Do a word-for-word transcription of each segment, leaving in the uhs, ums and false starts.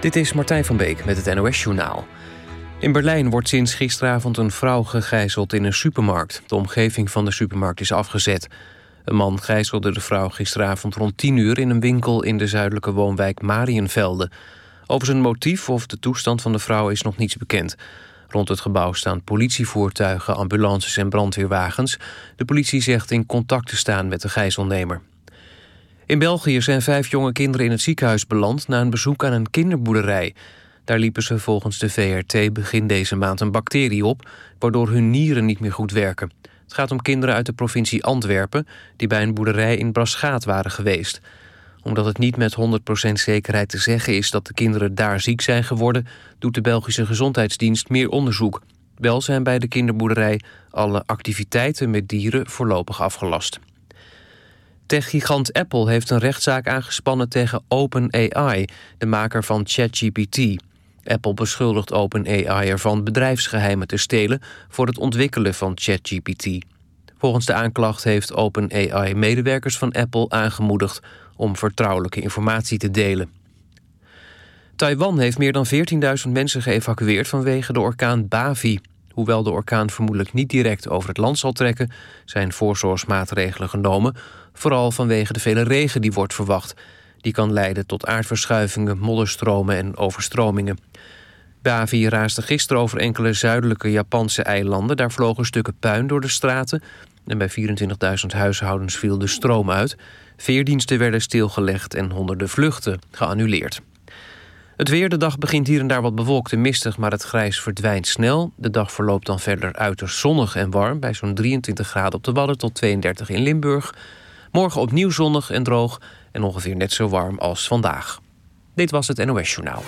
Dit is Martijn van Beek met het N O S-journaal. In Berlijn wordt sinds gisteravond een vrouw gegijzeld in een supermarkt. De omgeving van de supermarkt is afgezet. Een man gijzelde de vrouw gisteravond rond tien uur... in een winkel in de zuidelijke woonwijk Mariënvelde. Over zijn motief of de toestand van de vrouw is nog niets bekend. Rond het gebouw staan politievoertuigen, ambulances en brandweerwagens. De politie zegt in contact te staan met de gijzelnemer. In België zijn vijf jonge kinderen in het ziekenhuis beland... na een bezoek aan een kinderboerderij. Daar liepen ze volgens de V R T begin deze maand een bacterie op... waardoor hun nieren niet meer goed werken. Het gaat om kinderen uit de provincie Antwerpen... die bij een boerderij in Braschaat waren geweest. Omdat het niet met honderd procent zekerheid te zeggen is... dat de kinderen daar ziek zijn geworden... doet de Belgische Gezondheidsdienst meer onderzoek. Wel zijn bij de kinderboerderij alle activiteiten met dieren voorlopig afgelast. Techgigant Apple heeft een rechtszaak aangespannen tegen OpenAI... de maker van ChatGPT. Apple beschuldigt OpenAI ervan bedrijfsgeheimen te stelen... voor het ontwikkelen van ChatGPT. Volgens de aanklacht heeft OpenAI medewerkers van Apple aangemoedigd... om vertrouwelijke informatie te delen. Taiwan heeft meer dan veertienduizend mensen geëvacueerd... vanwege de orkaan Bavi. Hoewel de orkaan vermoedelijk niet direct over het land zal trekken... zijn voorzorgsmaatregelen genomen... vooral vanwege de vele regen die wordt verwacht. Die kan leiden tot aardverschuivingen, modderstromen en overstromingen. Bavi raasde gisteren over enkele zuidelijke Japanse eilanden. Daar vlogen stukken puin door de straten... en bij vierentwintigduizend huishoudens viel de stroom uit. Veerdiensten werden stilgelegd en honderden vluchten geannuleerd. Het weer, de dag begint hier en daar wat bewolkt en mistig... maar het grijs verdwijnt snel. De dag verloopt dan verder uiterst zonnig en warm... bij zo'n drieëntwintig graden op de Wadden tot tweeëndertig in Limburg. Morgen opnieuw zonnig en droog en ongeveer net zo warm als vandaag. Dit was het N O S-journaal.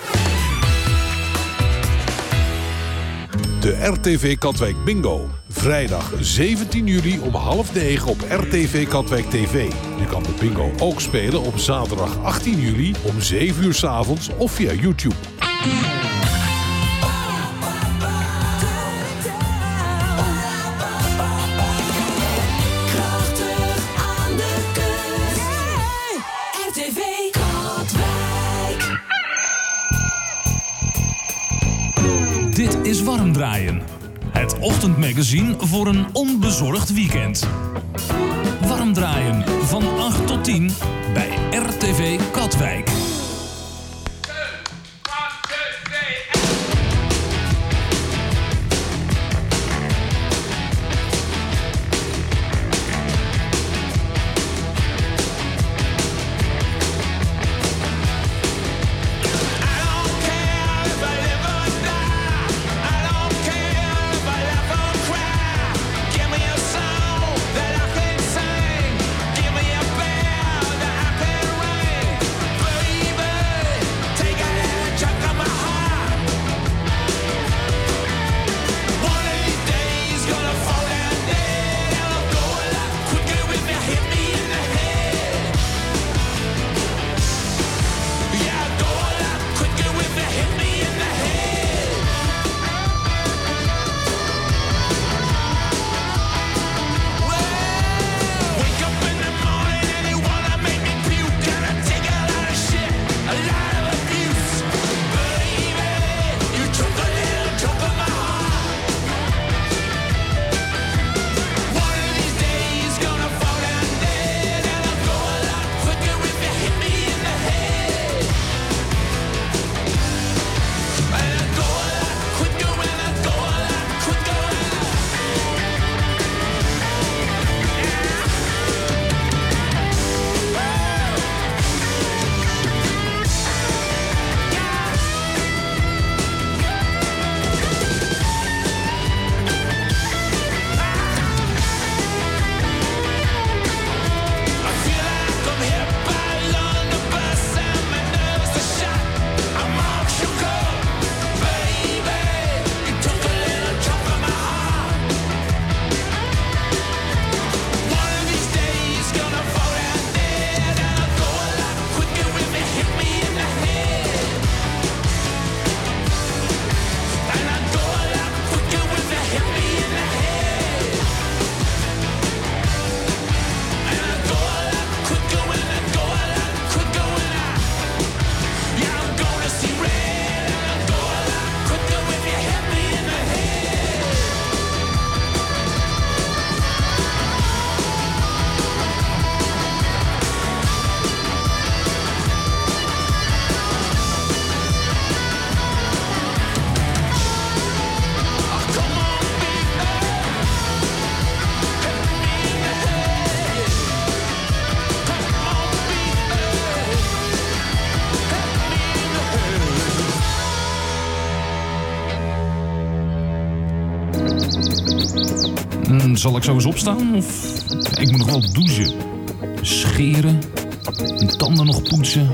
De R T V Katwijk Bingo. Vrijdag zeventien juli om half negen op R T V Katwijk T V. Je kan de bingo ook spelen op zaterdag achttien juli om zeven uur 's avonds of via YouTube. Dit is Warm Draaien. Het ochtendmagazine voor een onbezorgd weekend. Warm Draaien van acht tot tien bij R T V Katwijk. That Zal ik zo eens opstaan? Of ik moet nog wel douchen. Scheren. Mijn tanden nog poetsen.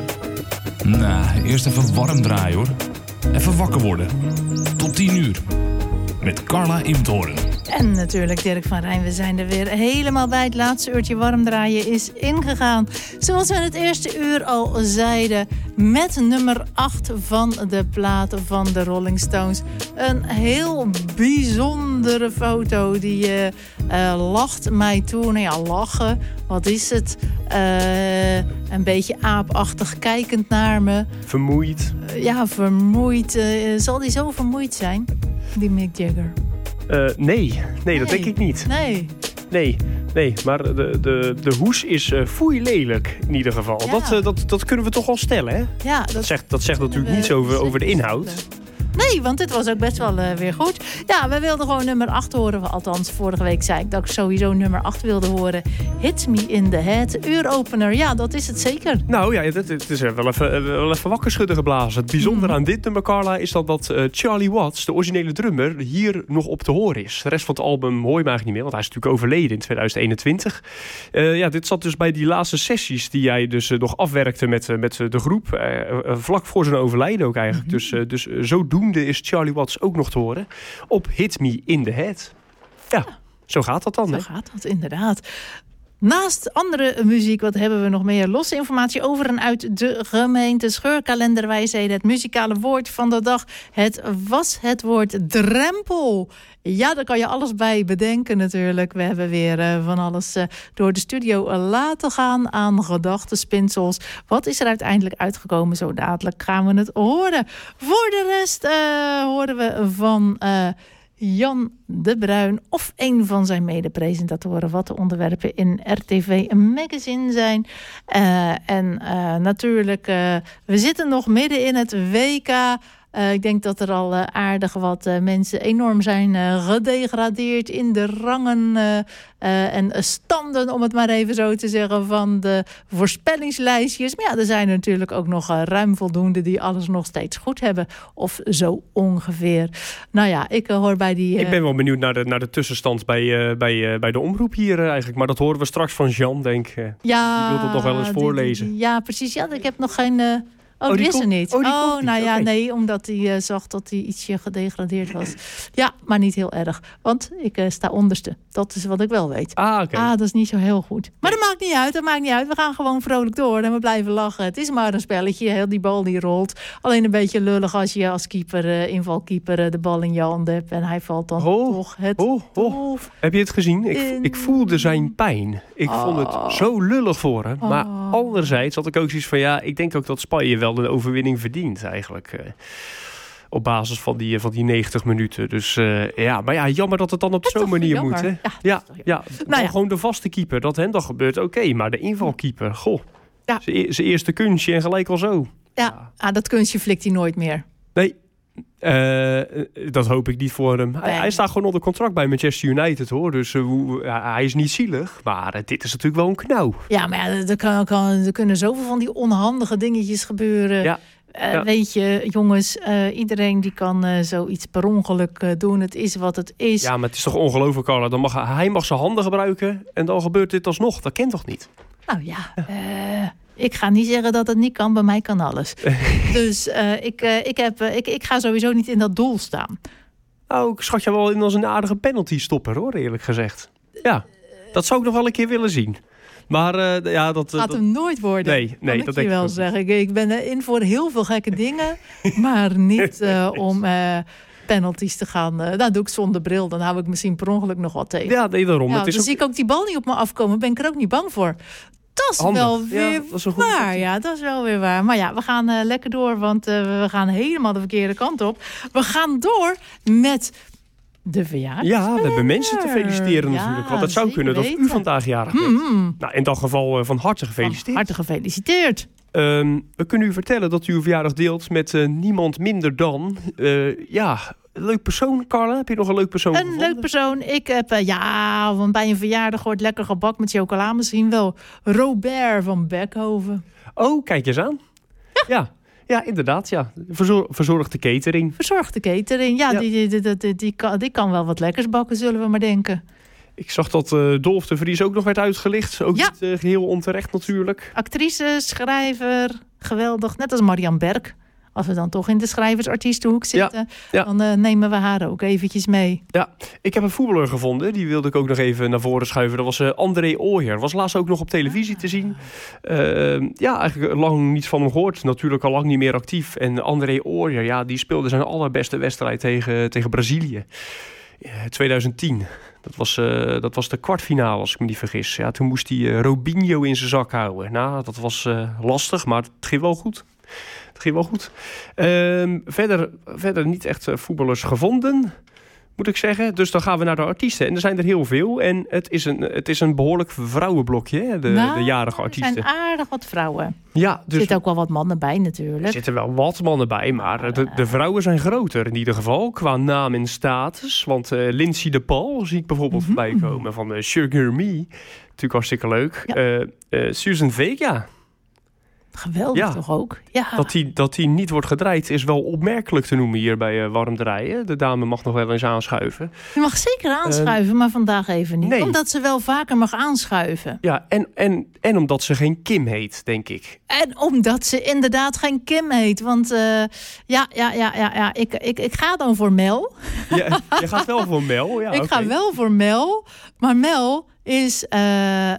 Nou, eerst even warm draaien hoor. Even wakker worden. Tot tien uur. Met Carla Imthoorn. En natuurlijk Dirk van Rijn. We zijn er weer helemaal bij. Het laatste uurtje warm draaien is ingegaan. Zoals we in het eerste uur al zeiden. Met nummer acht van de platen van de Rolling Stones. Een heel bijzondere foto. Die uh, uh, lacht mij toe. Nou ja, lachen. Wat is het? Uh, een beetje aapachtig kijkend naar me. Vermoeid. Uh, ja, vermoeid. Uh, zal die zo vermoeid zijn? Die Mick Jagger. Uh, nee. nee, nee, dat denk ik niet. Nee. Nee, nee, maar de, de, de hoes is uh, foei lelijk in ieder geval. Ja. Dat, uh, dat, dat kunnen we toch wel stellen, hè? Ja, dat, dat zegt, dat zegt natuurlijk niets over, over de inhoud. Nee, want dit was ook best wel uh, weer goed. Ja, we wilden gewoon nummer acht horen. Althans, vorige week zei ik dat ik sowieso nummer acht wilde horen. Hit Me in the Head, uuropener. Ja, dat is het zeker. Nou ja, het, het is wel even, wel even wakker schudden geblazen. Het bijzondere mm. aan dit nummer, Carla, is dan dat uh, Charlie Watts, de originele drummer, hier nog op te horen is. De rest van het album hoor je maar eigenlijk niet meer, want hij is natuurlijk overleden in tweeduizend eenentwintig. Uh, ja, dit zat dus bij die laatste sessies die hij dus uh, nog afwerkte met, uh, met uh, de groep. Uh, uh, vlak voor zijn overlijden ook eigenlijk. Mm-hmm. Dus, uh, dus uh, zodoende is Charlie Watts ook nog te horen op Hit Me in the Head. Ja, ja. Zo gaat dat dan. Zo hè? gaat dat inderdaad. Naast andere muziek, wat hebben we nog meer? Losse informatie over en uit de gemeente Scheurkalenderwijsheden. Het muzikale woord van de dag. Het was het woord drempel. Ja, daar kan je alles bij bedenken natuurlijk. We hebben weer uh, van alles uh, door de studio uh, laten gaan aan gedachtenspinsels. Wat is er uiteindelijk uitgekomen? Zo dadelijk gaan we het horen. Voor de rest uh, horen we van Uh, Jan de Bruin of een van zijn medepresentatoren wat de onderwerpen in R T V Magazine zijn. Uh, en uh, natuurlijk, uh, we zitten nog midden in het W K. Uh, ik denk dat er al uh, aardig wat uh, mensen enorm zijn uh, gedegradeerd in de rangen uh, uh, en standen, om het maar even zo te zeggen, van de voorspellingslijstjes. Maar ja, er zijn natuurlijk ook nog uh, ruim voldoende die alles nog steeds goed hebben. Of zo ongeveer. Nou ja, ik uh, hoor bij die... Uh... Ik ben wel benieuwd naar de, naar de tussenstand bij, uh, bij, uh, bij de omroep hier uh, eigenlijk. Maar dat horen we straks van Jean, denk ik. Uh, ja, die wil dat nog wel eens voorlezen. Die, die, ja, precies. Ja, ik heb nog geen... Uh... Oh, oh, die, die is er komt, niet. Oh, die oh komt nou niet. ja, Okay. nee, omdat hij uh, zag dat hij ietsje gedegradeerd was. Ja, maar niet heel erg. Want ik uh, sta onderste. Dat is wat ik wel weet. Ah, oké. Okay. Ah, dat is niet zo heel goed. Maar dat maakt niet uit, dat maakt niet uit. We gaan gewoon vrolijk door en we blijven lachen. Het is maar een spelletje, heel die bal die rolt. Alleen een beetje lullig als je als keeper, uh, invalkeeper, uh, de bal in je hand hebt. En hij valt dan oh, toch het oh, oh. Heb je het gezien? Ik, in... ik voelde zijn pijn. Ik oh. vond het zo lullig voor hem. Maar oh. anderzijds had ik ook zoiets van, ja, ik denk ook dat Spanje wel de overwinning verdient eigenlijk. Uh, op basis van die, van die negentig minuten. Dus uh, ja, maar ja, jammer dat het dan op zo'n manier jammer. moet. Hè? Ja, ja, ja. Nou ja. Gewoon de vaste keeper, dat hen dan gebeurt, oké. Okay, maar de invalkeeper, goh. Ja. Zijn eerste kunstje en gelijk al zo. Ja, ja. Ah, dat kunstje flikt hij nooit meer. Nee. Uh, dat hoop ik niet voor hem. Nee. Hij, hij staat gewoon onder contract bij Manchester United, hoor. Dus uh, uh, hij is niet zielig. Maar uh, dit is natuurlijk wel een knauw. Ja, maar ja, er, kan, kan, er kunnen zoveel van die onhandige dingetjes gebeuren. Ja. Uh, ja. Weet je, jongens, uh, iedereen die kan uh, zoiets per ongeluk uh, doen. Het is wat het is. Ja, maar het is toch ongelooflijk, Carla. Dan mag, hij mag zijn handen gebruiken en dan gebeurt dit alsnog. Dat kent toch niet? Nou ja, uh, ik ga niet zeggen dat het niet kan. Bij mij kan alles. dus uh, ik, uh, ik, heb, uh, ik, ik ga sowieso niet in dat doel staan. Nou, ik schat je wel in als een aardige penalty stopper, hoor, eerlijk gezegd. Ja, dat zou ik nog wel een keer willen zien. Maar uh, ja, dat gaat dat, hem nooit worden. Nee, nee, dat dat denk ik wel zeggen. Ik, ik ben in voor heel veel gekke dingen, maar niet uh, om uh, penalties te gaan. Uh, dat doe ik zonder bril. Dan hou ik misschien per ongeluk nog wat tegen. Ja, nee, daarom. Ja, het is dan ook... zie ik ook die bal niet op me afkomen. Ben ik er ook niet bang voor. Dat is Handig. wel weer ja, dat is waar. Ja, dat is wel weer waar. Maar ja, we gaan uh, lekker door, want uh, we gaan helemaal de verkeerde kant op. We gaan door met de verjaardag. Ja, we hebben mensen te feliciteren ja, natuurlijk. Want het zou kunnen dat u vandaag jarig bent. Mm-hmm. Nou, in dat geval uh, van harte gefeliciteerd. Van harte gefeliciteerd. Um, we kunnen u vertellen dat u uw verjaardag deelt met uh, niemand minder dan... Uh, ja, een leuk persoon, Carla. Heb je nog een leuk persoon Een gevonden? leuk persoon. Ik heb, uh, ja, want bij een verjaardag hoort lekker gebak met chocola. Misschien wel Robert van Beckhoven. Oh, kijk eens aan. Ja. ja. Ja, inderdaad, ja. Verzor- verzorgde catering. Verzorgde catering, ja, ja. Die, die, die, die, die, kan, die kan wel wat lekkers bakken, zullen we maar denken. Ik zag dat uh, Dolf de Vries ook nog werd uitgelicht. Ook ja. niet uh, geheel onterecht natuurlijk. Actrice, schrijver, geweldig. Net als Marianne Berg. Als we dan toch in de schrijversartiestenhoek zitten, ja, ja. dan uh, nemen we haar ook eventjes mee. Ja, ik heb een voetballer gevonden. Die wilde ik ook nog even naar voren schuiven. Dat was uh, André Ooyer. Was laatst ook nog op televisie te zien. Uh, ja, eigenlijk lang niets van hem gehoord. Natuurlijk al lang niet meer actief. En André Ooyer, ja, die speelde zijn allerbeste wedstrijd tegen, tegen Brazilië. Uh, twintig tien. Dat was, uh, dat was de kwartfinale, als ik me niet vergis. Ja, toen moest hij uh, Robinho in zijn zak houden. Nou, dat was uh, lastig, maar het ging wel goed. Het ging wel goed. Uh, verder, verder niet echt uh, voetballers gevonden, moet ik zeggen. Dus dan gaan we naar de artiesten. En er zijn er heel veel. En het is een, het is een behoorlijk vrouwenblokje, hè, de, nou, de jarige artiesten. Er zijn aardig wat vrouwen. Ja, dus er zitten ook wel wat mannen bij natuurlijk. Er zitten wel wat mannen bij, maar de, de vrouwen zijn groter in ieder geval. Qua naam en status. Want uh, Lindsay de Paul zie ik bijvoorbeeld mm-hmm. voorbij komen van uh, Sugar Me. Natuurlijk hartstikke leuk. Ja. Uh, uh, Susan Vega. Geweldig ja, toch ook? Ja. Dat die, dat die niet wordt gedraaid is wel opmerkelijk te noemen hier bij uh, Warm Draaien. De dame mag nog wel eens aanschuiven. Je mag zeker aanschuiven, uh, maar vandaag even niet. Nee. Omdat ze wel vaker mag aanschuiven. Ja, en, en, en omdat ze geen Kim heet, denk ik. En omdat ze inderdaad geen Kim heet. Want uh, ja, ja, ja, ja, ja ik, ik, ik ga dan voor Mel. Ja, je gaat wel voor Mel? Ja, ik okay. ga wel voor Mel, maar Mel is uh, uh,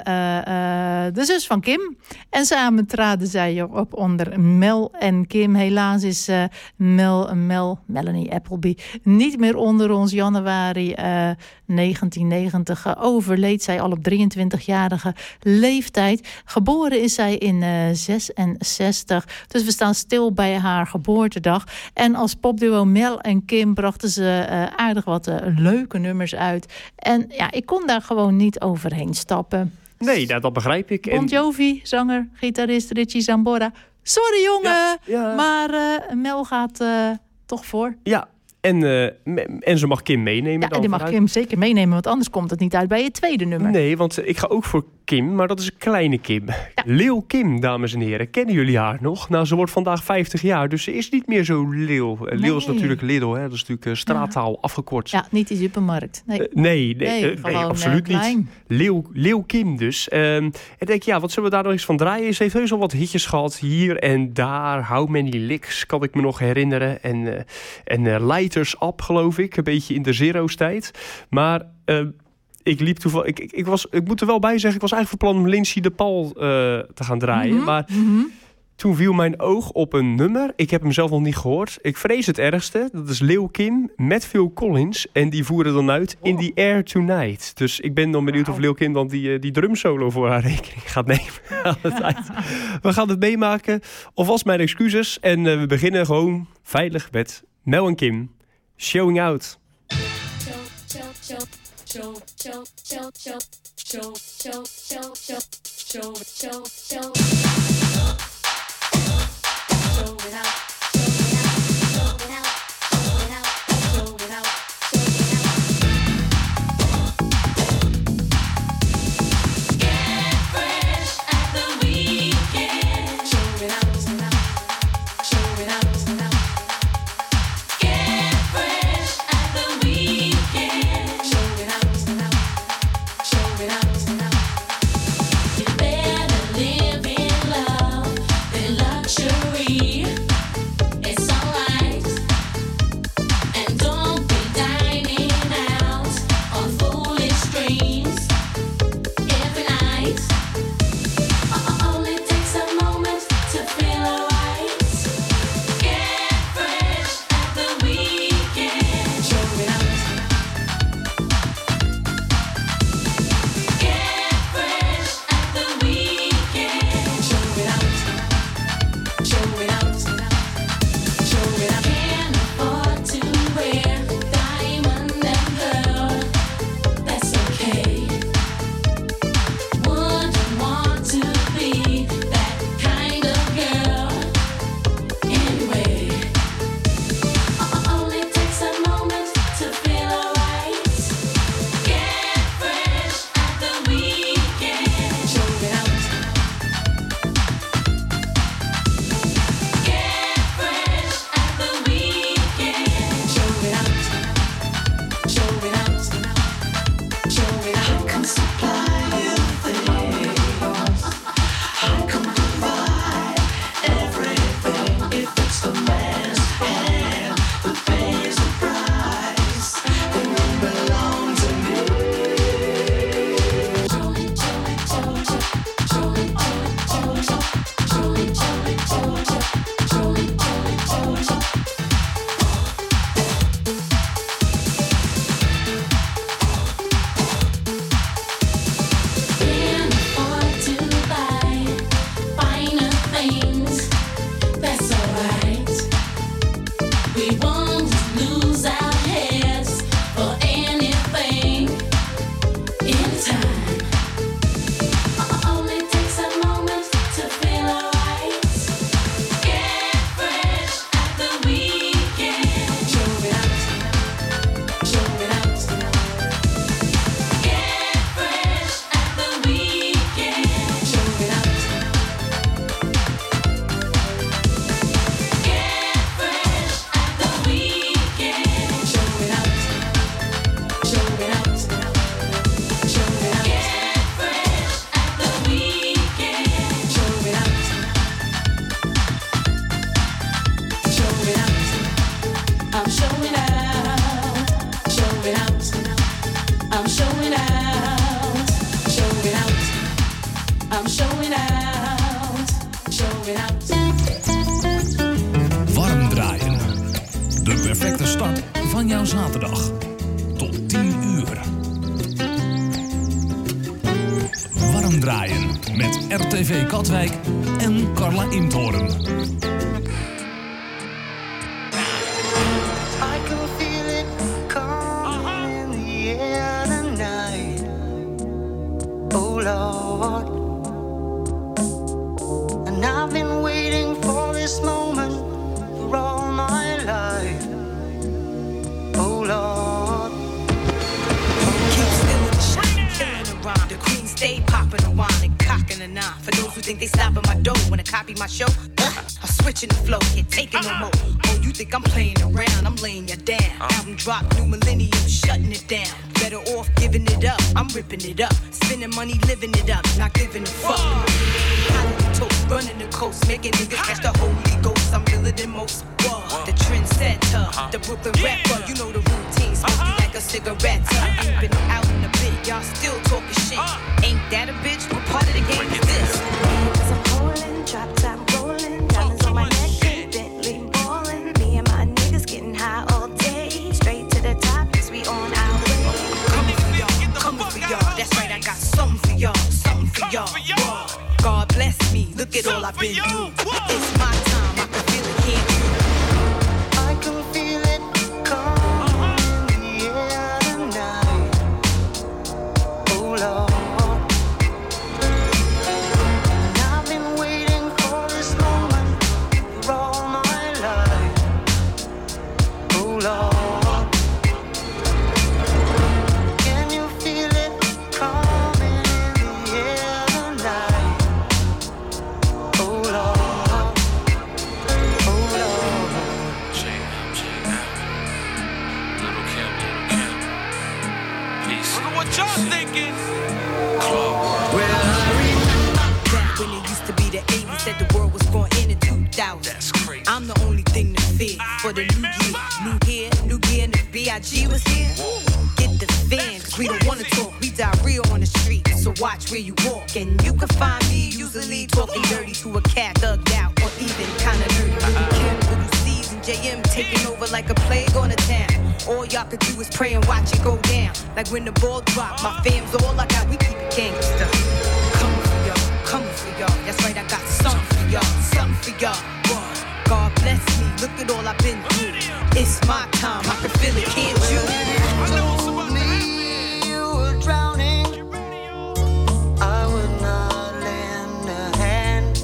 uh, de zus van Kim. En samen traden zij op onder Mel en Kim. Helaas is uh, Mel, Mel, Melanie Appleby niet meer onder ons. Januari uh, negentien negentig uh, overleed zij al op drieëntwintigjarige leeftijd. Geboren is zij in uh, zesenzestig. Dus we staan stil bij haar geboortedag. En als popduo Mel en Kim brachten ze uh, aardig wat uh, leuke nummers uit. En ja, ik kon daar gewoon niet overheen stappen. Nee, dat, dat begrijp ik. Bon Jovi, zanger, gitarist, Richie Zambora. Sorry jongen, ja, ja. maar uh, Mel gaat uh, toch voor. Ja, en, uh, en ze mag Kim meenemen. Ja, dan en die mag vanuit. Kim zeker meenemen, want anders komt het niet uit bij het tweede nummer. Nee, want uh, ik ga ook voor Kim, maar dat is een kleine Kim. Ja. Lil Kim, dames en heren. Kennen jullie haar nog? Nou, ze wordt vandaag vijftig jaar, dus ze is niet meer zo Lil. Uh, nee. Lil is natuurlijk Lidl, hè? Dat is natuurlijk uh, straattaal ja. afgekort. Ja, niet die supermarkt. Nee, uh, nee, nee, nee, uh, nee absoluut uh, niet. Lil, Lil Kim dus. Um, en denk ja, wat zullen we daar nog eens van draaien? Ze heeft heus al wat hitjes gehad, hier en daar. How Many Licks, kan ik me nog herinneren. En, uh, en uh, Lighters Up, geloof ik. Een beetje in de zero's tijd. Maar Uh, Ik liep toevallig. Ik, ik, ik, was, ik moet er wel bij zeggen, ik was eigenlijk van plan om Lindsay de Paul uh, te gaan draaien. Mm-hmm. Maar mm-hmm. toen viel mijn oog op een nummer. Ik heb hem zelf nog niet gehoord. Ik vrees het ergste. Dat is Lil Kim met Phil Collins. En die voeren dan uit oh. In the Air Tonight. Dus ik ben dan benieuwd wow. of Lil Kim dan die, die drumsolo voor haar rekening gaat nemen. We gaan het meemaken. Alvast mijn excuses. En uh, we beginnen gewoon veilig met Mel en Kim. Showing Out. Show, show, show, show, show, show, show, show, show, show, show, show it out, show it out, show it out, show it out, show it out, get fresh at the weekend, show it out, show it out, show it out, show it out, get fresh at the weekend. Yeah. I'm showing out, showing out. Warm draaien. De perfecte start van jouw zaterdag. Tot tien uur. Warm draaien met R T V Katwijk en Carla Imthoorn. Lord, and I've been waiting for this moment for all my life. Oh Lord, keep still in the shot, killing the rhyme. The queen stay popping a wine and cocking a nine. For those who think they stopping my dough when I copy my show, uh, I'm switching the flow, can't take it no more. Oh, you think I'm playing around? I'm laying you down. Album drop, new millennium, shutting it down. Better off giving it up, I'm ripping it up. Spending money, living it up, not giving a fuck. Hot the toast, running the coast, making niggas catch the Holy Ghost. I'm realer than most. Whoa. The trendsetter, the Brooklyn rapper, you know the routine. Smoky like a cigarette. Ain't been out in a bit, y'all still talking shit. Ain't that a bitch? What part of the game is this? Cause I'm rolling, drop top rolling, diamonds on my neck, Bentley ballin'. Me and my niggas getting high all day, straight to the top, cause we on our way. That's right, I got something for y'all, something for y'all. Whoa. God bless me, look at all I've been through. It's my time, I can feel it, can't you? I can feel it coming in the air tonight. Oh Lord, and I've been waiting for this moment for all my life. Oh Lord. Said the world was born in the two thousands. That's crazy. I'm the only thing to fear for the new year. New year, new year, and if B I G was here, get the fan, cause we don't wanna talk. We die real on the street, so watch where you walk. And you can find me usually talking dirty to a cat, thugged out, or even kinda nerdy. Little Kim, little C's, and J M taking over like a plague on the town. All y'all could do is pray and watch it go down. Like when the ball drop, my fam's all I got, we keep it gangsta. Coming for y'all, that's right, I got something for y'all, something for y'all. God bless me, look at all I've been through. It's my time, I can feel it, can't you? Told me you were drowning, I would not lend a hand.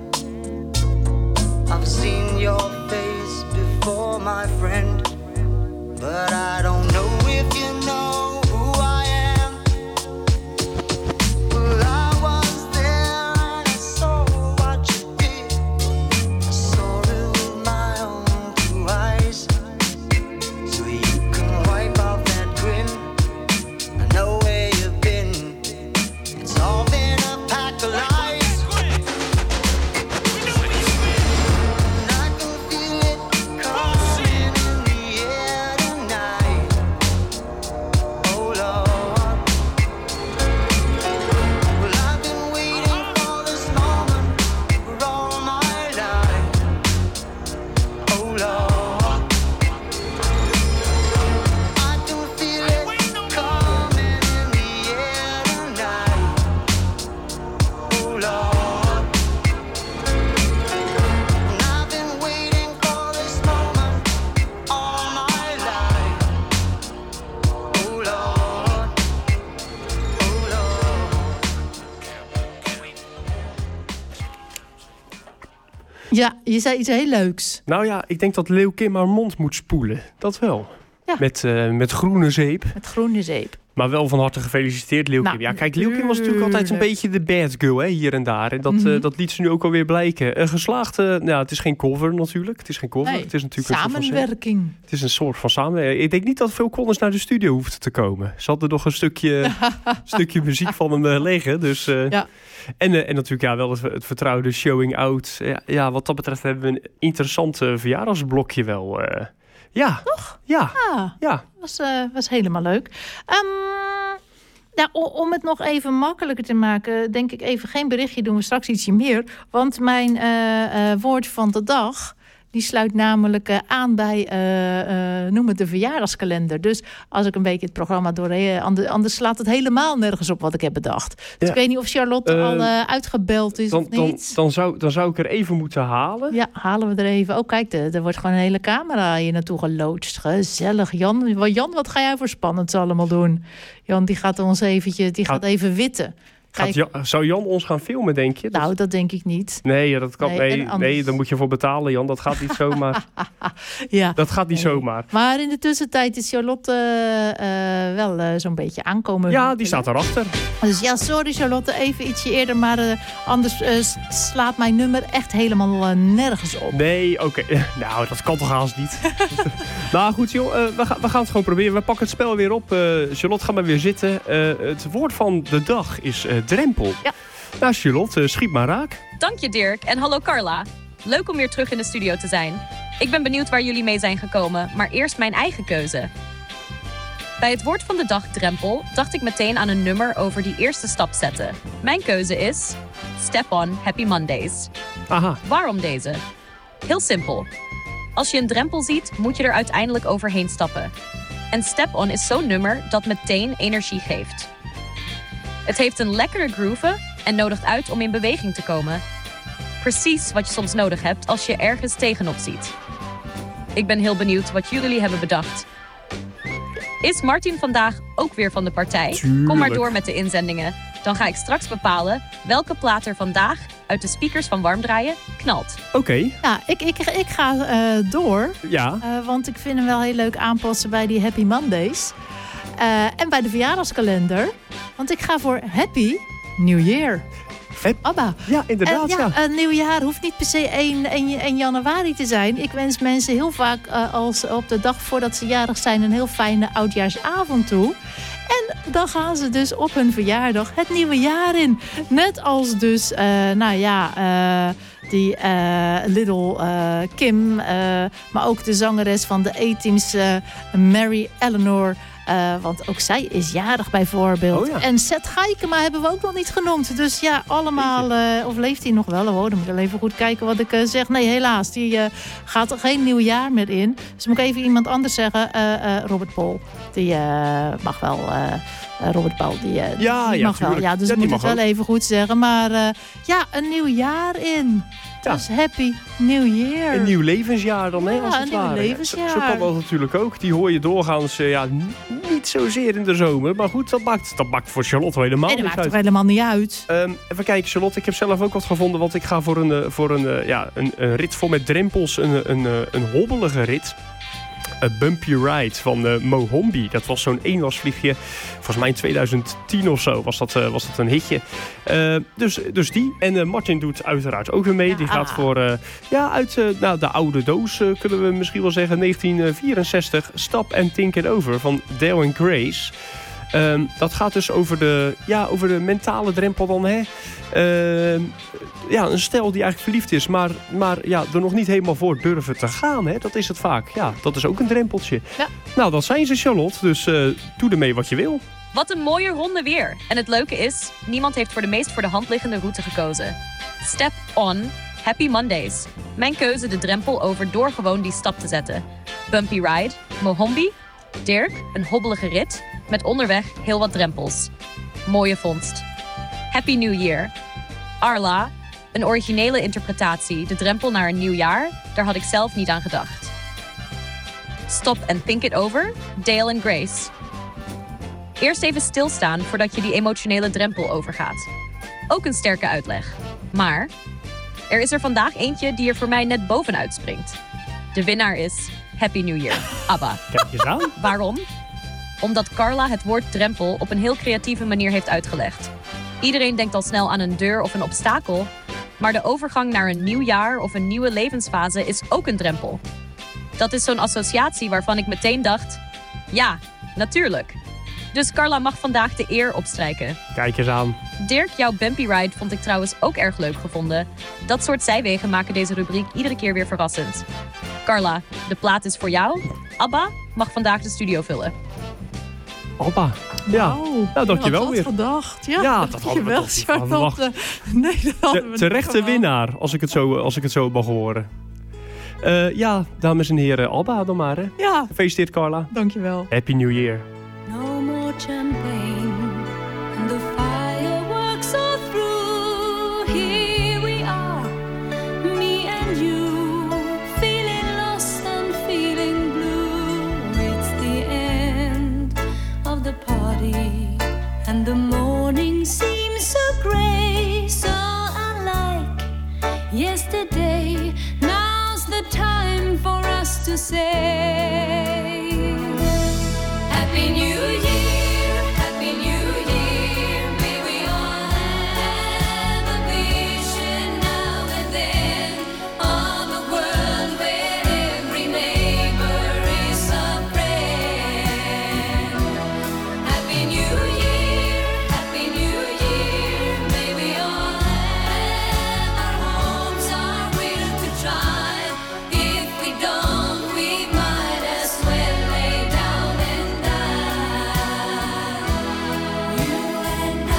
I've seen your face before, my friend, but I don't know if you know who I am. Well, I was there and I saw what you did. I saw it with my own two eyes. So you can wipe off that grin. I know where you've been. It's all been a pack of lies. And I can feel it coming in the air tonight. Oh Lord. Well, I've been waiting for this moment for all my life. Oh Lord. I can feel it coming in the air tonight. Oh Lord. And I've been waiting for this moment all my life. Oh Lord. Oh Lord. Ja, je zei iets heel leuks. Nou ja, ik denk dat Lil' Kim haar mond moet spoelen. Dat wel. Ja. Met, uh, met groene zeep. Met groene zeep. Maar wel van harte gefeliciteerd, Lil' Nou, Kim. Ja, kijk, Lil' Kim was natuurlijk altijd een beetje de bad girl, hè, hier en daar. En dat, Mhm. uh, dat liet ze nu ook alweer blijken. Een geslaagde, nou, het is geen cover natuurlijk. Het is geen cover. Nee, het is natuurlijk een soort van- samenwerking. Het is een soort van samenwerking. Ik denk niet dat Phil Collins naar de studio hoeft te komen. Ze hadden nog een stukje, stukje muziek van hem uh, liggen. Dus, uh, Ja. en, uh, en natuurlijk ja, wel het, het vertrouwde showing out. Ja, ja, wat dat betreft hebben we een interessant uh, verjaardagsblokje wel. Uh, ja. Toch? Ja. Ah, Ja. was, uh, was helemaal leuk. Um, Nou, o- om het nog even makkelijker te maken, denk ik even geen berichtje, doen we straks ietsje meer. Want mijn uh, uh, woord van de dag, die sluit namelijk uh, aan bij, uh, uh, noem het de verjaardagskalender. Dus als ik een beetje het programma doorheen, anders, anders slaat het helemaal nergens op wat ik heb bedacht. Dus Ja. ik weet niet of Charlotte Uh, al uh, uitgebeld is Dan, of niet. dan, dan, zou, dan zou ik er even moeten halen. Ja, halen we er even. Oh, kijk, er, er wordt gewoon een hele camera hier naartoe geloodst. Gezellig. Jan, Wat- Jan, wat ga jij voor spannends allemaal doen? Jan, die gaat ons eventjes, die gaat, Gaat- even witten. Gaat Kijk, Jan, zou Jan ons gaan filmen, denk je? Dat- nou, dat denk ik niet. Nee, dat kan, Nee, nee, en nee, anders- daar moet je voor betalen, Jan. Dat gaat niet zomaar. Ja. Dat gaat niet zomaar. Maar in de tussentijd is Charlotte uh, wel uh, zo'n beetje aankomen. Ja, die staat erachter. Dus ja, sorry Charlotte, even ietsje eerder. Maar uh, anders uh, slaat mijn nummer echt helemaal uh, nergens op. Nee, oké. Nou, dat kan toch haast niet. Nou goed, joh. Uh, we, gaan, we gaan het gewoon proberen. We pakken het spel weer op. Uh, Charlotte, ga maar weer zitten. Uh, het woord van de dag is uh, drempel. Ja. Nou, Charlotte, uh, schiet maar raak. Dank je Dirk en hallo Carla. Leuk om weer terug in de studio te zijn. Ik ben benieuwd waar jullie mee zijn gekomen, maar eerst mijn eigen keuze. Bij het woord van de dag drempel dacht ik meteen aan een nummer over die eerste stap zetten. Mijn keuze is Step On Happy Mondays. Aha. Waarom deze? Heel simpel. Als je een drempel ziet, moet je er uiteindelijk overheen stappen. En Step On is zo'n nummer dat meteen energie geeft. Het heeft een lekkere groove en nodigt uit om in beweging te komen. Precies wat je soms nodig hebt als je ergens tegenop ziet. Ik ben heel benieuwd wat jullie hebben bedacht. Is Martin vandaag ook weer van de partij? Tuurlijk. Kom maar door met de inzendingen. Dan ga ik straks bepalen welke plaat er vandaag uit de speakers van Warm Draaien knalt. Oké. Okay. Ja, ik, ik, ik ga uh, door. Ja. Uh, want ik vind hem wel heel leuk aanpassen bij die Happy Mondays. Uh, en bij de verjaardagskalender. Want ik ga voor Happy New Year. Heb... Abba. Ja, inderdaad. Uh, ja, ja. Een nieuw jaar hoeft niet per se één januari te zijn. Ik wens mensen heel vaak uh, als op de dag voordat ze jarig zijn een heel fijne oudjaarsavond toe. En dan gaan ze dus op hun verjaardag het nieuwe jaar in. Net als dus, uh, nou ja, uh, die uh, Little uh, Kim. Uh, maar ook de zangeres van de A-Teams, uh, Mary Eleanor. Uh, want ook zij is jarig bijvoorbeeld. Oh ja. En Seth Gaikema hebben we ook nog niet genoemd. Dus ja, allemaal... Uh, of leeft hij nog wel? Oh, dan moet ik wel even goed kijken wat ik uh, zeg. Nee, helaas. Die uh, gaat er geen nieuw jaar meer in. Dus moet ik even iemand anders zeggen. Uh, uh, Robert Paul. Die uh, mag wel... Uh, uh, Robert Paul, die, uh, ja, die ja, mag tuurlijk. wel. Ja, dus ja, ik moet het wel ook. even goed zeggen. Maar uh, ja, een nieuw jaar in. Ja. Dus happy new year. Een nieuw levensjaar dan, hè? Ja, als het een nieuw ware. levensjaar. Zo, zo kan dat natuurlijk ook. Die hoor je doorgaans uh, ja, n- niet zozeer in de zomer. Maar goed, dat maakt, dat maakt voor Charlotte helemaal Nee, dat niks maakt uit. toch helemaal niet uit. Um, even kijken, Charlotte. Ik heb zelf ook wat gevonden. Want ik ga voor een, uh, voor een, uh, ja, een, een rit vol met drempels. Een, een, uh, een hobbelige rit. A Bumpy Ride van uh, Mohombi. Dat was zo'n eenwasvliegje. Volgens mij in tweeduizend tien of zo was dat, uh, was dat een hitje. Uh, dus, dus die. En uh, Martin doet uiteraard ook weer mee. Ja. Die gaat voor, uh, ja, uit uh, nou, de oude doos uh, kunnen we misschien wel zeggen. negentien vierenzestig. Stop and Think It Over van Dale and Grace. Um, dat gaat dus over de, ja, over de mentale drempel dan, hè. Uh, ja, een stel die eigenlijk verliefd is, maar, maar ja, er nog niet helemaal voor durven te gaan, hè. Dat is het vaak. Ja, dat is ook een drempeltje. Ja. Nou, dat zijn ze, Charlotte. Dus uh, doe ermee wat je wil. Wat een mooie ronde weer. En het leuke is, niemand heeft voor de meest voor de hand liggende route gekozen. Step On Happy Mondays. Mijn keuze de drempel over door gewoon die stap te zetten. Bumpy Ride, Mohombi, Dirk, een hobbelige rit, met onderweg heel wat drempels. Mooie vondst. Happy New Year. Arla, een originele interpretatie, de drempel naar een nieuw jaar, daar had ik zelf niet aan gedacht. Stop and Think It Over, Dale and Grace. Eerst even stilstaan voordat je die emotionele drempel overgaat. Ook een sterke uitleg. Maar er is er vandaag eentje die er voor mij net bovenuit springt. De winnaar is Happy New Year, ABBA. Kijk eens aan. Waarom? Omdat Carla het woord drempel op een heel creatieve manier heeft uitgelegd. Iedereen denkt al snel aan een deur of een obstakel, maar de overgang naar een nieuw jaar of een nieuwe levensfase is ook een drempel. Dat is zo'n associatie waarvan ik meteen dacht, ja, natuurlijk. Dus Carla mag vandaag de eer opstrijken. Kijk eens aan. Dirk, jouw Bumpy Ride vond ik trouwens ook erg leuk gevonden. Dat soort zijwegen maken deze rubriek iedere keer weer verrassend. Carla, de plaat is voor jou. ABBA mag vandaag de studio vullen. Alba. Ja, Oh, nou dankjewel had weer. dat gedacht. Ja, Ja, dat hadden we dankjewel, toch niet van Charlotte. Nee, dat hadden we Te, niet terechte verwacht. winnaar, als ik het zo, als ik het zo mag horen. Uh, ja, dames en heren, Alba dan maar. Hè. Ja, Gefeliciteerd, Carla. dankjewel. Happy New Year. No more champagne, and the fireworks are through. Here we are, me and you, feeling lost and feeling blue. It's the end of the party, and the morning seems so grey, so unlike yesterday. Now's the time for us to say Happy New Year, Happy New Year. May we all have a vision now and then of a world where every neighbor is a friend. Happy New Year, Happy New Year. May we all have our homes, our will to try. If we don't, we might as well lay down and die. You and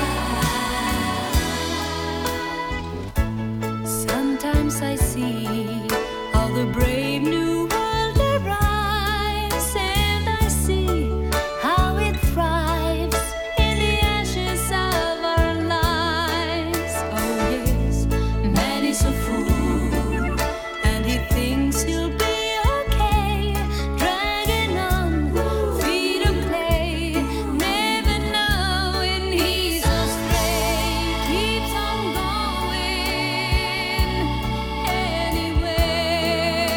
I. Sometimes I see how the brave new world arrives, and I see how it thrives in the ashes of our lives. Oh yes, man is a fool, and he thinks he'll be okay, dragging on feet of clay, never knowing he's astray, keeps on going anyway.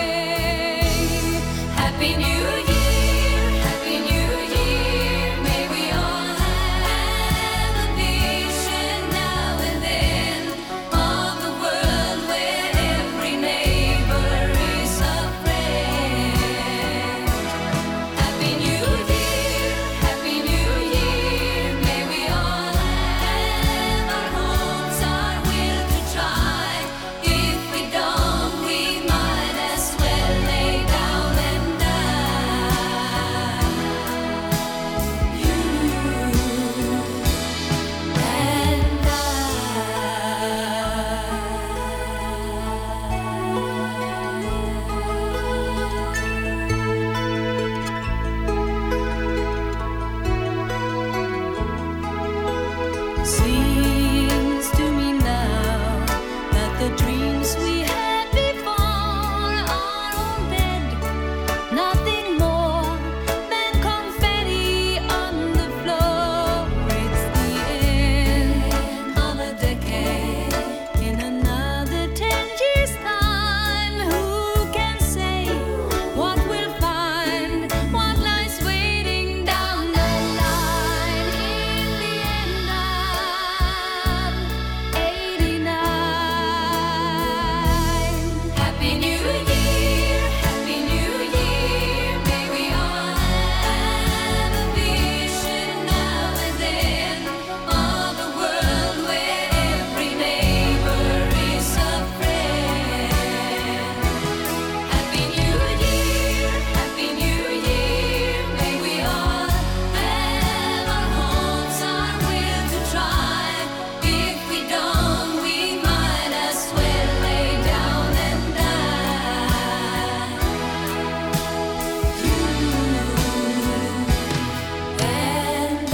Happy New Year, Happy New Year. May we all have a vision now and then of a world where every neighbor is a friend. Happy New Year, Happy New Year. May we all have our homes, our will to try. If we don't, we might as well lay down and die. You Seems to me now that the dreams we had before are all dead. Nothing more than confetti on the floor. It's the end of a decade. In another ten years' time, who can say what we'll find? What lies waiting down the line? In the end of eighty-nine. Happy New Year, Happy New Year. May we all have a vision now and then of a world where every neighbor is a friend. Happy New Year, Happy New Year. May we all have our homes, our will to try. If we don't, we might as well lay down and die. You and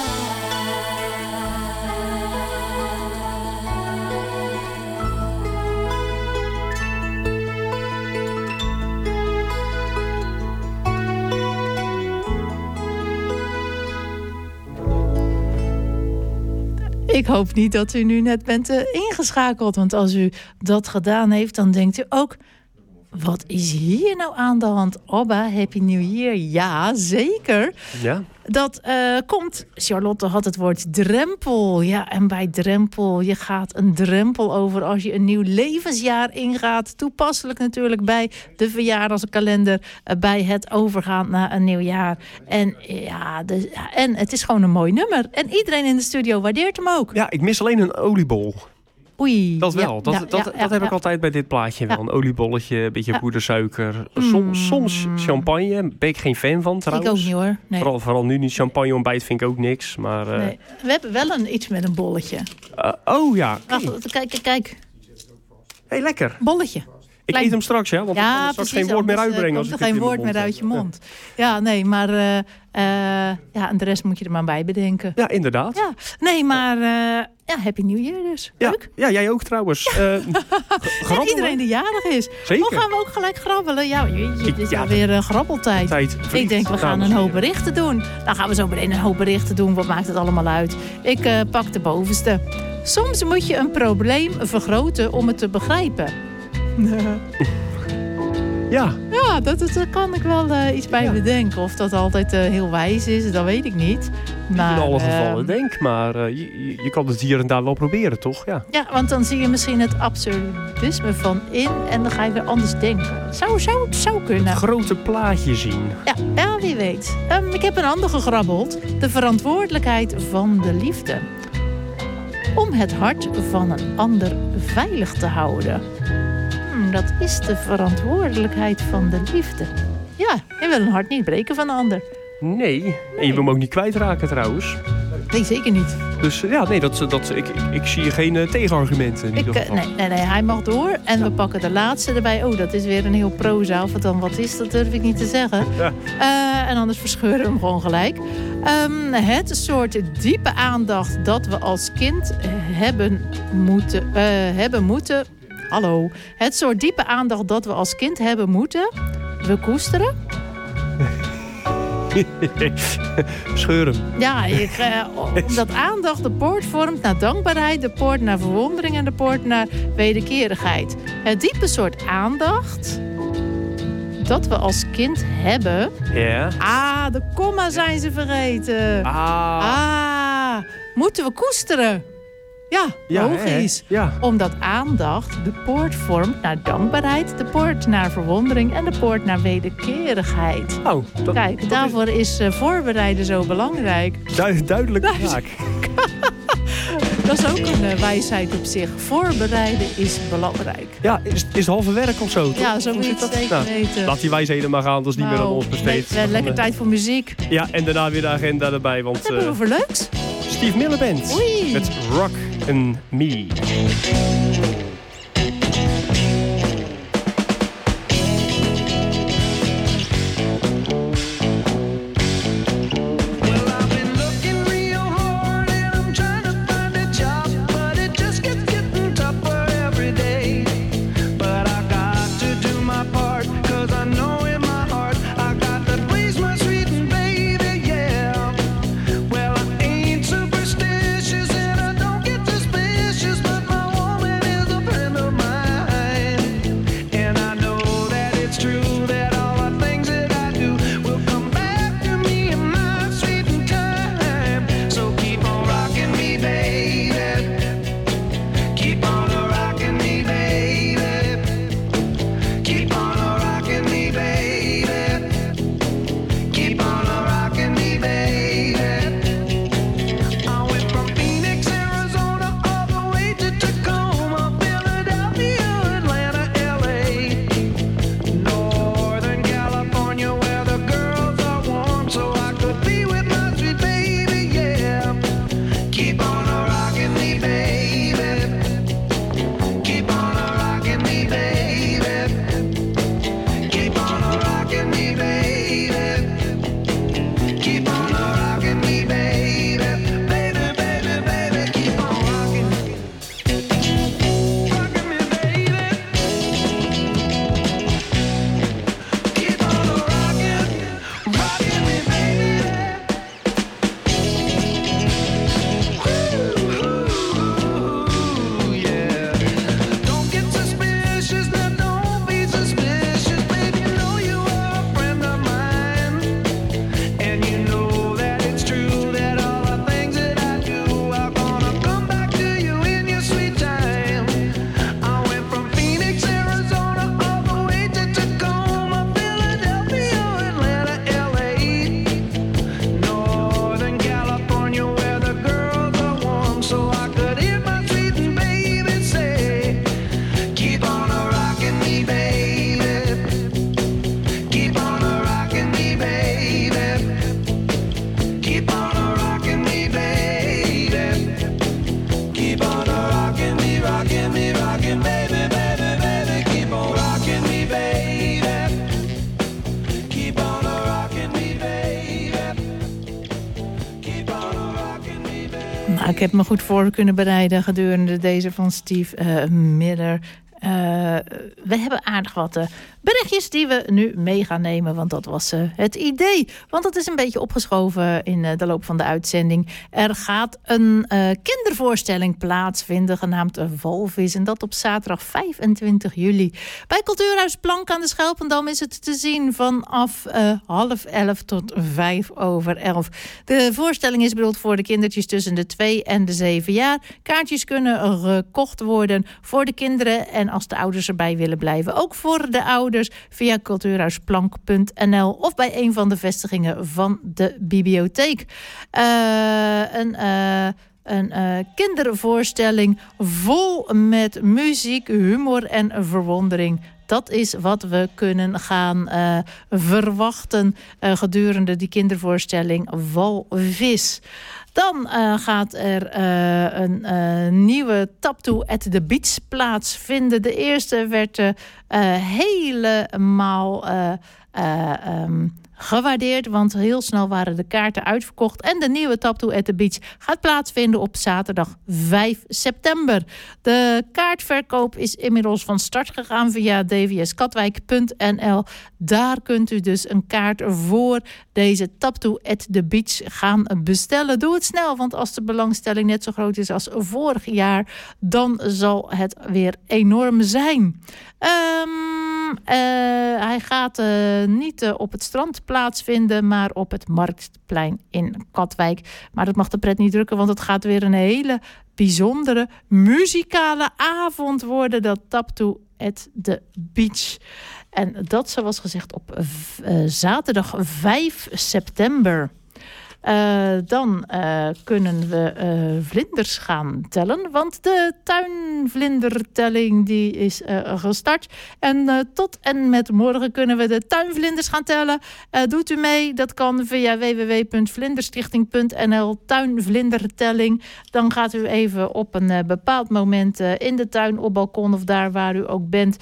Ik hoop niet dat u nu net bent eh, ingeschakeld. Want als u dat gedaan heeft, dan denkt u ook... Wat is hier nou aan de hand? Abba, Happy New Year. Ja, zeker. Ja? Dat eh, komt, Charlotte had het woord drempel. Ja, en bij drempel, je gaat een drempel over als je een nieuw levensjaar ingaat. Toepasselijk natuurlijk bij de verjaardagskalender, eh, bij het overgaan naar een nieuw jaar. En, ja, de, ja, en het is gewoon een mooi nummer. En iedereen in de studio waardeert hem ook. Ja, ik mis alleen een oliebol. Oei. Dat wel. Ja, dat ja, dat, ja, dat ja, heb ik ja. altijd bij dit plaatje wel. Ja. Een oliebolletje, een beetje Ja. poedersuiker. Soms, soms champagne. Ben ik geen fan van Ik trouwens. ook niet hoor. Nee. Vooral, vooral nu niet. Champagne ontbijt vind ik ook niks. Maar, uh, Nee. We hebben wel een, iets met een bolletje. uh, oh ja. Okay. Wacht, kijk, kijk, kijk. Hey, lekker. Bolletje. Ik Klein- eet hem straks, hè? Want ik kan er straks geen woord meer uitbrengen. Als Komt ik er het geen in woord mijn meer mond uit je heb. mond. Ja, nee, maar... uh, uh, ja, en de rest moet je er maar bij bedenken. Ja, inderdaad. Ja, nee, maar... Uh, ja, Happy New Year dus. Ja, Leuk. ja, jij ook trouwens. Uh, En iedereen die jarig is. Zeker. Oh, gaan we ook gelijk grabbelen? Ja, jeetje, dit is Ja, alweer uh, grabbeltijd. Tijd Ik vliegt, denk, we gaan dames een en hoop heren. berichten doen. Dan gaan we zo meteen een hoop berichten doen. Wat maakt het allemaal uit? Ik uh, pak de bovenste. Soms moet je een probleem vergroten om het te begrijpen. Ja. Ja, dat, dat, daar kan ik wel uh, iets bij Ja. bedenken. Of dat altijd uh, heel wijs is, dat weet ik niet. Maar, In alle uh, gevallen denk, maar uh, je, je- je kan het hier en daar wel proberen, toch? Ja. Ja, want dan zie je misschien het absurdisme van in en dan ga je weer anders denken. Zou, zou, zou kunnen. Het grote plaatje zien. Ja, ja wie weet. Um, ik heb een ander gegrabbeld. De verantwoordelijkheid van de liefde. Om het hart van een ander veilig te houden. Hmm, dat is de verantwoordelijkheid van de liefde. Ja, je wil een hart niet breken van een ander. Nee. En je wil hem ook niet kwijtraken trouwens. Nee, zeker niet. Dus uh, ja, nee, dat, dat, ik, ik, ik zie hier geen uh, tegenargumenten in Ik, ieder uh, geval. nee, nee, nee, hij mag door. En we pakken de laatste erbij. Oh, dat is weer een heel proza. Of het dan wat is, dat durf ik niet te zeggen. Ja. Uh, en anders verscheuren we hem gewoon gelijk. Um, het soort diepe aandacht dat we als kind hebben moeten... Uh, hebben moeten hallo. Het soort diepe aandacht dat we als kind hebben moeten... We koesteren. Scheur hem. Ja, ik, uh, omdat aandacht de poort vormt naar dankbaarheid... de poort naar verwondering en de poort naar wederkerigheid. Het diepe soort aandacht dat we als kind hebben... Ja. Ah, de komma zijn ze vergeten. Ah. Ah, moeten we koesteren. Ja, Ja, logisch. hè? Ja. Omdat aandacht de poort vormt naar dankbaarheid... de poort naar verwondering en de poort naar wederkerigheid. Oh, dat, Kijk, dat daarvoor is uh, voorbereiden zo belangrijk. is du- duidelijke Duidelijk. zaak. Dat is ook een uh, wijsheid op zich. Voorbereiden is belangrijk. Ja, is, is het halve werk of zo? toch? Ja, zo Hoe moet je zit het dat? zeker Nou, weten. laat die wijsheden maar gaan, dat is niet meer aan Nou, ons besteed. le- le- lekker Dan, uh, tijd voor muziek. Ja, en daarna weer de agenda erbij, want Wat hebben we uh, voor leuks? Steve Miller Band Oei. met Rock and Me. Well, I've been looking real hard and I'm trying to find a job, but it just gets getting tougher every day. But I got to do my part, 'cause I know in my heart I got to please my sweet baby, yeah. Well, I ain't superstitious and I don't get suspicious, but my woman is a Nou, ik heb me goed voor kunnen bereiden gedurende deze van Steve uh, Miller. Uh, we hebben aardig wat uh, berichtjes die we nu mee gaan nemen. Want dat was uh, het idee. Want dat is een beetje opgeschoven in uh, de loop van de uitzending. Er gaat een uh, kindervoorstelling plaatsvinden genaamd uh, Walvis. En dat op zaterdag vijfentwintig juli. Bij Cultuurhuis Plank aan de Schelpendam is het te zien vanaf uh, half elf tot vijf over elf. De voorstelling is bedoeld voor de kindertjes tussen de twee en de zeven jaar. Kaartjes kunnen gekocht worden voor de kinderen en als de ouders erbij willen blijven. Ook voor de ouders via cultuurhuisplank punt n l of bij een van de vestigingen van de bibliotheek. Uh, een... Uh, Een uh, kindervoorstelling vol met muziek, humor en verwondering. Dat is wat we kunnen gaan uh, verwachten uh, gedurende die kindervoorstelling Walvis. Dan uh, gaat er uh, een uh, nieuwe Taptoe at the Beach plaatsvinden. De eerste werd uh, helemaal Uh, uh, um, gewaardeerd, want heel snel waren de kaarten uitverkocht. En de nieuwe Taptoe at the Beach gaat plaatsvinden op zaterdag vijf september. De kaartverkoop is inmiddels van start gegaan via d v s katwijk punt n l. Daar kunt u dus een kaart voor deze Taptoe at the Beach gaan bestellen. Doe het snel, want als de belangstelling net zo groot is als vorig jaar, dan zal het weer enorm zijn. Um, uh, hij gaat uh, niet uh, op het strand plaatsvinden, maar op het Marktplein in Katwijk. Maar dat mag de pret niet drukken, want het gaat weer een hele bijzondere muzikale avond worden. Dat Taptoe at the Beach. En dat zoals gezegd op uh, zaterdag vijf september. Uh, dan uh, kunnen we uh, vlinders gaan tellen. Want de tuinvlindertelling die is uh, gestart. En uh, tot en met morgen kunnen we de tuinvlinders gaan tellen. Uh, doet u mee? Dat kan via w w w punt vlinderstichting punt n l. Tuinvlindertelling. Dan gaat u even op een uh, bepaald moment uh, in de tuin, op balkon of daar waar u ook bent,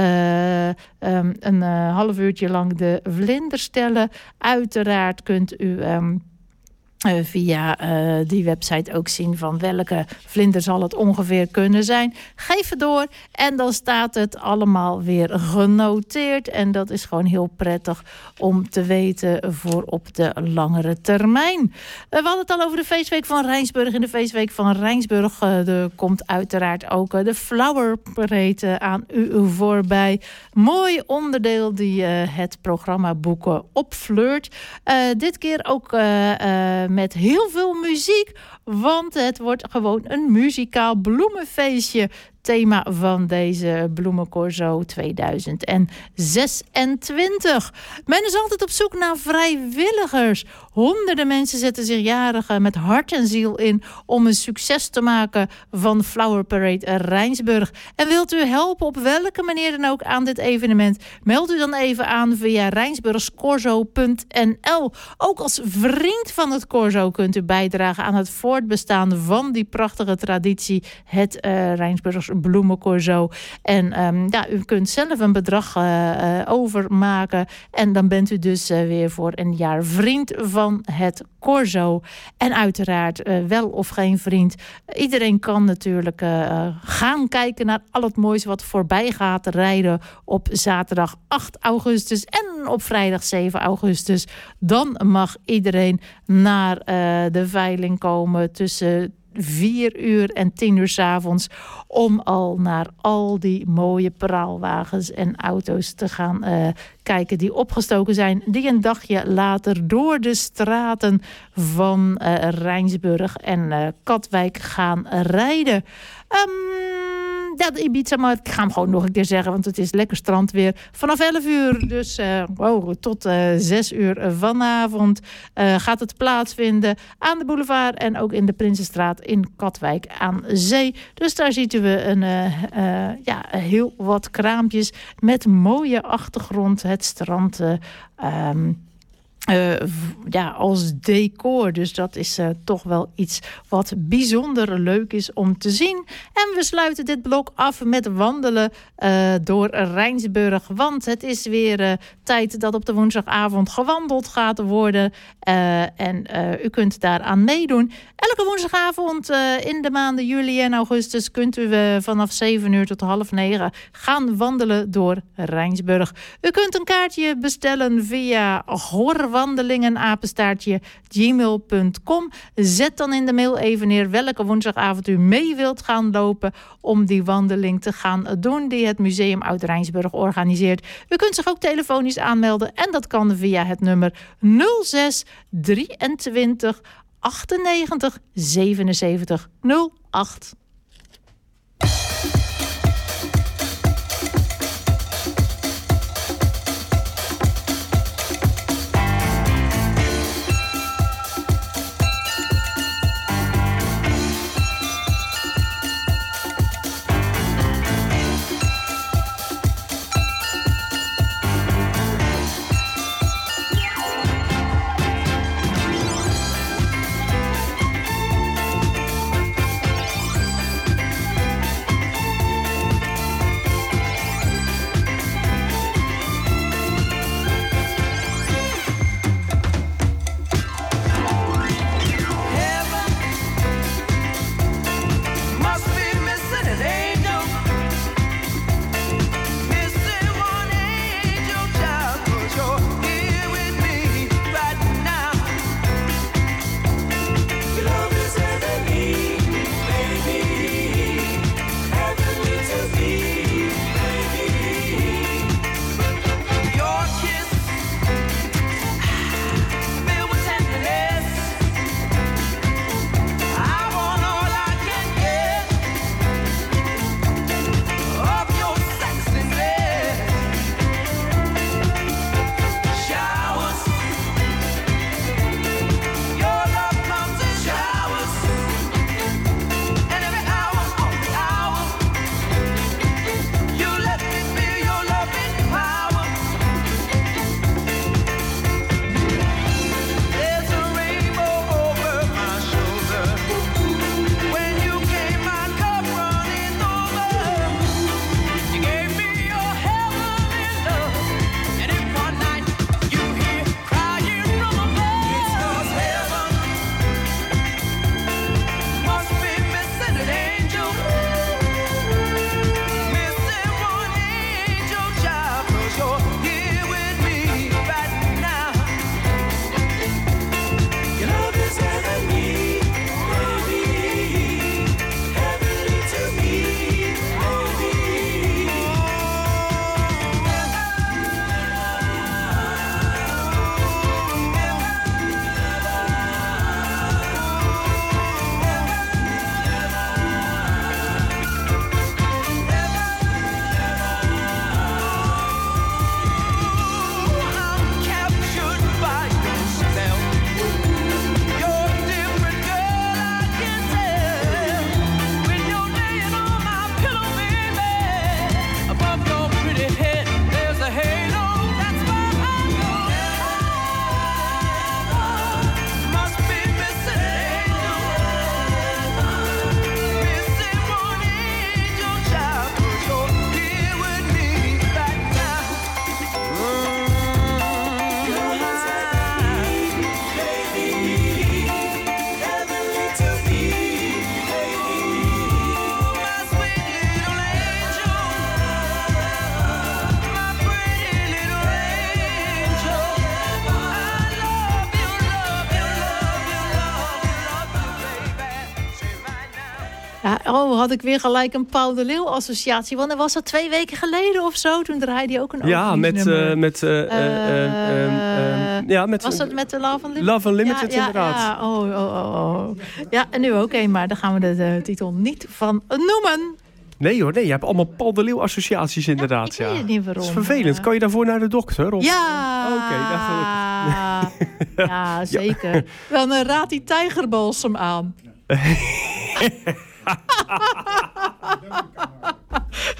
Uh, um, een uh, half uurtje lang de vlinders tellen. Uiteraard kunt u Um, Uh, via uh, die website ook zien van welke vlinder zal het ongeveer kunnen zijn. Geef het door en dan staat het allemaal weer genoteerd. En dat is gewoon heel prettig om te weten voor op de langere termijn. Uh, we hadden het al over de feestweek van Rijnsburg. In de feestweek van Rijnsburg uh, er komt uiteraard ook uh, de Flower Parade uh, aan u voorbij. Mooi onderdeel die uh, het programma Boeken opfleurt. Uh, dit keer ook Uh, uh, met heel veel muziek, want het wordt gewoon een muzikaal bloemenfeestje. Thema van deze Bloemencorso tweeduizend zesentwintig. Men is altijd op zoek naar vrijwilligers. Honderden mensen zetten zich jaren met hart en ziel in om een succes te maken van Flower Parade Rijnsburg. En wilt u helpen op welke manier dan ook aan dit evenement? Meld u dan even aan via rijnsburgscorso punt n l. Ook als vriend van het Corso kunt u bijdragen aan het voortbestaan van die prachtige traditie, het uh, Rijnsburgs Bloemencorso. En um, ja, u kunt zelf een bedrag uh, uh, overmaken. En dan bent u dus uh, weer voor een jaar vriend van het Corso. En uiteraard uh, wel of geen vriend. Iedereen kan natuurlijk uh, gaan kijken naar al het moois wat voorbij gaat rijden op zaterdag acht augustus en op vrijdag zeven augustus. Dan mag iedereen naar uh, de veiling komen tussen vier uur en tien uur 's avonds om al naar al die mooie praalwagens en auto's te gaan uh, kijken die opgestoken zijn, die een dagje later door de straten van uh, Rijnsburg en uh, Katwijk gaan rijden. Um, ja, de Ibiza, maar ik ga hem gewoon nog een keer zeggen, want het is lekker strandweer. Vanaf elf uur, dus uh, wow, tot uh, zes uur vanavond uh, gaat het plaatsvinden aan de boulevard en ook in de Prinsenstraat in Katwijk aan zee. Dus daar zien we een, uh, uh, ja, heel wat kraampjes met mooie achtergrond, het strand. Uh, um, Uh, ja, als decor. Dus dat is uh, toch wel iets wat bijzonder leuk is om te zien. En we sluiten dit blok af met wandelen uh, door Rijnsburg. Want het is weer uh, tijd dat op de woensdagavond gewandeld gaat worden. Uh, en uh, u kunt daaraan meedoen. Elke woensdagavond uh, in de maanden juli en augustus kunt u uh, vanaf zeven uur tot half negen gaan wandelen door Rijnsburg. U kunt een kaartje bestellen via hoorwandelingen apenstaartje gmail punt com. Zet dan in de mail even neer welke woensdagavond u mee wilt gaan lopen om die wandeling te gaan doen die het Museum Oud-Rijnsburg organiseert. U kunt zich ook telefonisch aanmelden en dat kan via het nummer nul zes drieëntwintig achtennegentig zevenenzeventig nul acht. Ja, oh, had ik weer gelijk een Paul de Leeuw associatie. Want dat was dat twee weken geleden of zo. Toen draaide hij ook een ja, met, uh, met, uh, uh, uh, uh, uh, ja, met... Was dat met de Love Unlimited? Love Unlimited, ja, inderdaad. Ja, oh, oh, oh, oh. Ja, en nu ook een, maar daar gaan we de, de titel niet van noemen. Nee hoor, nee, je hebt allemaal Paul de Leeuw associaties inderdaad. Ja, ik weet ja. niet waarom. Dat is vervelend. Kan je daarvoor naar de dokter? Of? Ja! Oké, okay, dat gelukkig. Ja, zeker. Ja. Dan uh, raadt die tijgerbalsem aan.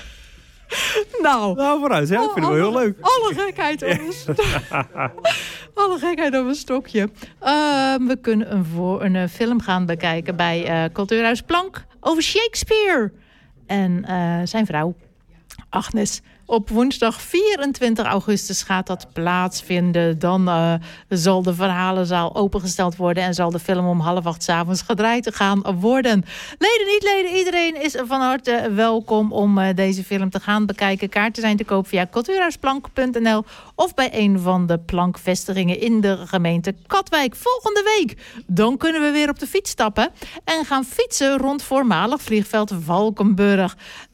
Nou, nou, vooruit, ja, ik vind het wel heel leuk. Alle gekheid, jongens. Alle gekheid op een stokje. Uh, we kunnen een, voor, een uh, film gaan bekijken bij uh, Cultuurhuis Plank over Shakespeare. En uh, zijn vrouw, Agnes. Op woensdag vierentwintig augustus gaat dat plaatsvinden. Dan uh, zal de verhalenzaal opengesteld worden en zal de film om half acht 's avonds gedraaid gaan worden. Leden, niet leden, iedereen is van harte welkom om uh, deze film te gaan bekijken. Kaarten zijn te koop via cultuurhuisplank punt n l of bij een van de plankvestigingen in de gemeente Katwijk. Volgende week, dan kunnen we weer op de fiets stappen en gaan fietsen rond voormalig vliegveld Valkenburg.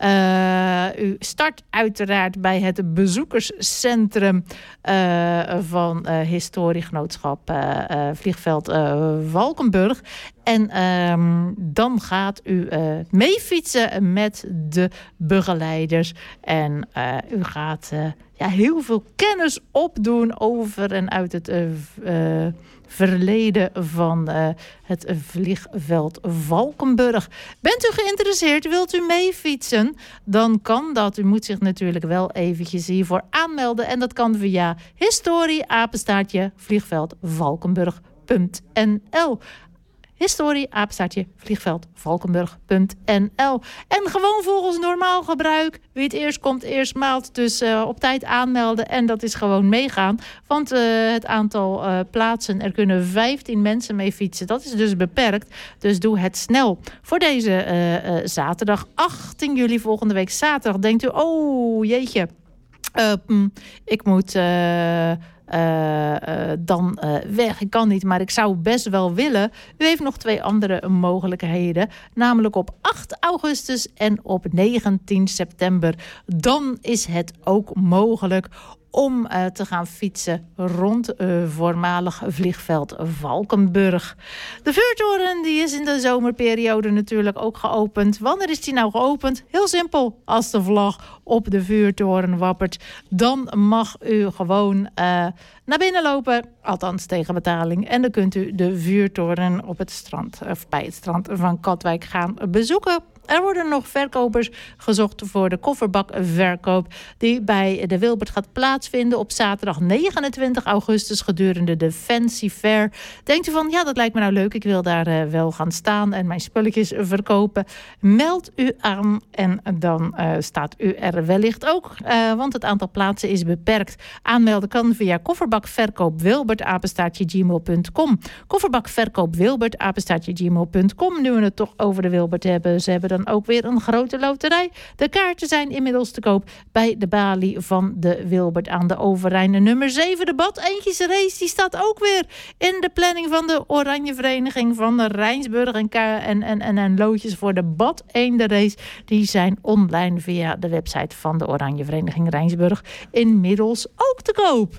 Uh, u start uiteraard bij het bezoekerscentrum uh, van uh, historiegenootschap uh, uh, vliegveld uh, Valkenburg. En um, dan gaat u uh, meefietsen met de begeleiders. En uh, u gaat uh, ja, heel veel kennis opdoen over en uit het uh, uh, verleden van uh, het vliegveld Valkenburg. Bent u geïnteresseerd? Wilt u meefietsen? Dan kan dat. U moet zich natuurlijk wel eventjes hiervoor aanmelden. En dat kan via historie apenstaartje vliegveld valkenburg punt n l. Historie, apenstaartje, vliegveld, valkenburg punt n l. En gewoon volgens normaal gebruik. Wie het eerst komt, eerst maalt. Dus uh, op tijd aanmelden. En dat is gewoon meegaan. Want uh, het aantal uh, plaatsen, er kunnen vijftien mensen mee fietsen. Dat is dus beperkt. Dus doe het snel. Voor deze uh, uh, zaterdag, achttien juli, volgende week zaterdag. Denkt u, oh jeetje. Uh, mm, ik moet... Uh, Uh, uh, dan uh, weg. Ik kan niet, maar ik zou best wel willen. U heeft nog twee andere mogelijkheden. Namelijk op acht augustus en op negentien september. Dan is het ook mogelijk om uh, te gaan fietsen rond uh, voormalig vliegveld Valkenburg. De vuurtoren die is in de zomerperiode natuurlijk ook geopend. Wanneer is die nou geopend? Heel simpel. Als de vlag op de vuurtoren wappert, dan mag u gewoon uh, naar binnen lopen. Althans tegen betaling. En dan kunt u de vuurtoren op het strand, of bij het strand van Katwijk gaan bezoeken. Er worden nog verkopers gezocht voor de kofferbakverkoop die bij de Wilbert gaat plaatsvinden op zaterdag negenentwintig augustus gedurende de Fancy Fair. Denkt u van, ja, dat lijkt me nou leuk, ik wil daar uh, wel gaan staan en mijn spulletjes verkopen. Meld u aan en dan uh, staat u er wellicht ook, uh, want het aantal plaatsen is beperkt. Aanmelden kan via kofferbakverkoop wilbert apenstaartje gmail punt com. Kofferbakverkoop wilbert apenstaartje gmail punt com. Nu we het toch over de Wilbert hebben, ze hebben dan ook weer een grote loterij. De kaarten zijn inmiddels te koop bij de balie van de Wilbert aan de Overijnen. Nummer zeven, de Bad Eendjesrace, die staat ook weer in de planning van de Oranje Vereniging van de Rijnsburg en, en, en, en, en loodjes voor de Bad Eendenrace. Die zijn online via de website van de Oranje Vereniging Rijnsburg inmiddels ook te koop.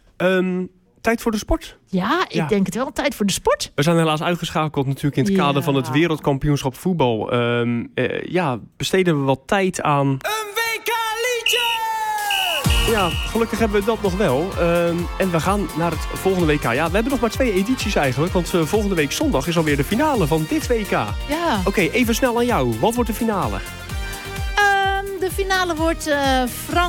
Um, tijd voor de sport? Ja, ik ja. denk het wel. Tijd voor de sport. We zijn helaas uitgeschakeld natuurlijk in het kader ja. van het wereldkampioenschap voetbal. Um, uh, ja, besteden we wat tijd aan... Een W K-liedje! Ja, gelukkig hebben we dat nog wel. Um, en we gaan naar het volgende W K. Ja, we hebben nog maar twee edities eigenlijk. Want uh, volgende week zondag is alweer de finale van dit W K. Ja. Oké, okay, even snel aan jou. Wat wordt de finale? Um, de finale wordt uh,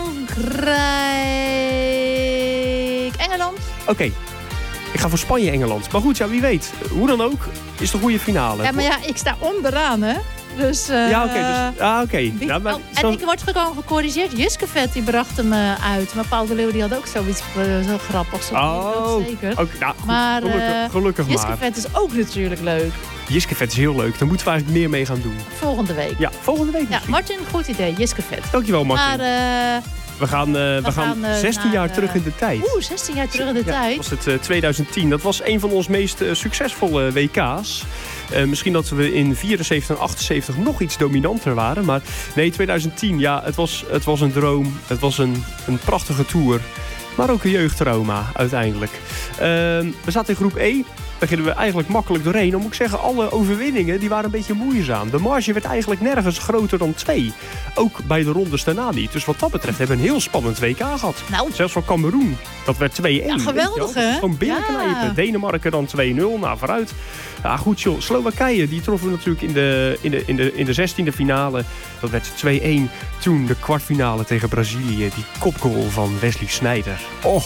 Frankrijk-Engeland. Oké. Okay. Ik ga voor Spanje-Engeland. Maar goed, ja, wie weet. Hoe dan ook, is de goede finale. Ja, maar ja, ik sta onderaan, hè. Dus, uh, ja, oké. Okay, dus, ah, okay. ja, oh, en zo... ik word gewoon gecorrigeerd. Jiske Vet, die bracht hem uh, uit. Maar Paul de Leeuw, die had ook zoiets uh, zo grappigs. Oh, zeker. Okay, nou, goed, maar uh, gelukkig, gelukkig Jiske maar. Vet is ook natuurlijk leuk. Jiske Vet is heel leuk. Daar moeten we eigenlijk meer mee gaan doen. Volgende week. Ja, volgende week misschien. Ja, Martin, goed idee. Jiske Vet. Dankjewel, Martin. Maar... Uh, We gaan, uh, we we gaan, gaan uh, zestien naar, jaar terug in de tijd. Oeh, zestien jaar terug in de ja, tijd. Dat was het uh, twintig tien. Dat was een van onze meest uh, succesvolle W K's. Uh, misschien dat we in vierenzeventig en achtenzeventig nog iets dominanter waren. Maar nee, twintig tien, ja, het was, het was een droom. Het was een, een prachtige tour. Maar ook een jeugdtrauma uiteindelijk. Uh, we zaten in groep E. Daar gingen we eigenlijk makkelijk doorheen. Dan moet ik zeggen, alle overwinningen die waren een beetje moeizaam. De marge werd eigenlijk nergens groter dan twee. Ook bij de rondes daarna niet. Dus wat dat betreft hebben we een heel spannend W K gehad. Nou. Zelfs voor Kameroen. Dat werd twee één. Ja, geweldig, hè? Gewoon binnenknijpen. Ja. Denemarken dan twee nul. Nou, vooruit. Ja, goed joh. Slowakije, die troffen we natuurlijk in de, in de, in de, in de zestiende finale. Dat werd twee één. Toen de kwartfinale tegen Brazilië. Die kopgoal van Wesley Sneijder. Och.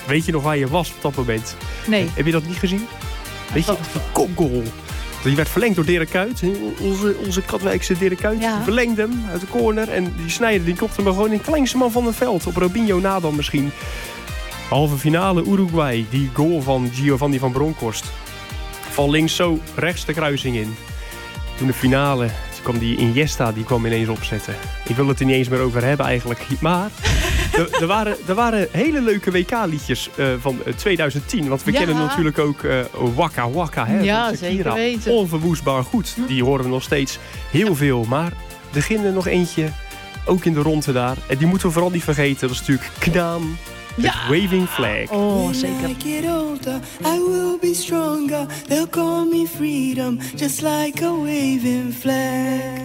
Weet je nog waar je was op dat moment? Nee. Heb je dat niet gezien? Weet je, die kopgoal. Die werd verlengd door Dirk Kuyt. Onze, onze Katwijkse Dirk Kuyt. Ja. Die verlengde hem uit de corner. En die snijder die kopte hem gewoon in het kleinste man van het veld. Op Robinho na dan misschien. Halve finale Uruguay. Die goal van Giovanni van Bronckhorst. Van links zo rechts de kruising in. Toen de finale, toen kwam die Iniesta, die kwam ineens opzetten. Ik wil het er niet eens meer over hebben eigenlijk. Maar er, er, waren, er waren hele leuke W K-liedjes uh, van twintig tien. Want we Ja. kennen natuurlijk ook uh, Waka Waka. Hè, Ja, van Shakira. zeker weten. Onverwoestbaar goed. Die horen we nog steeds heel veel. Maar er ging er nog eentje, ook in de ronde daar. En die moeten we vooral niet vergeten. Dat is natuurlijk Knaam. Met Ja. Waving Flag. Oh, When zeker. I get older, I will be stronger. They'll call me freedom, just like a waving flag.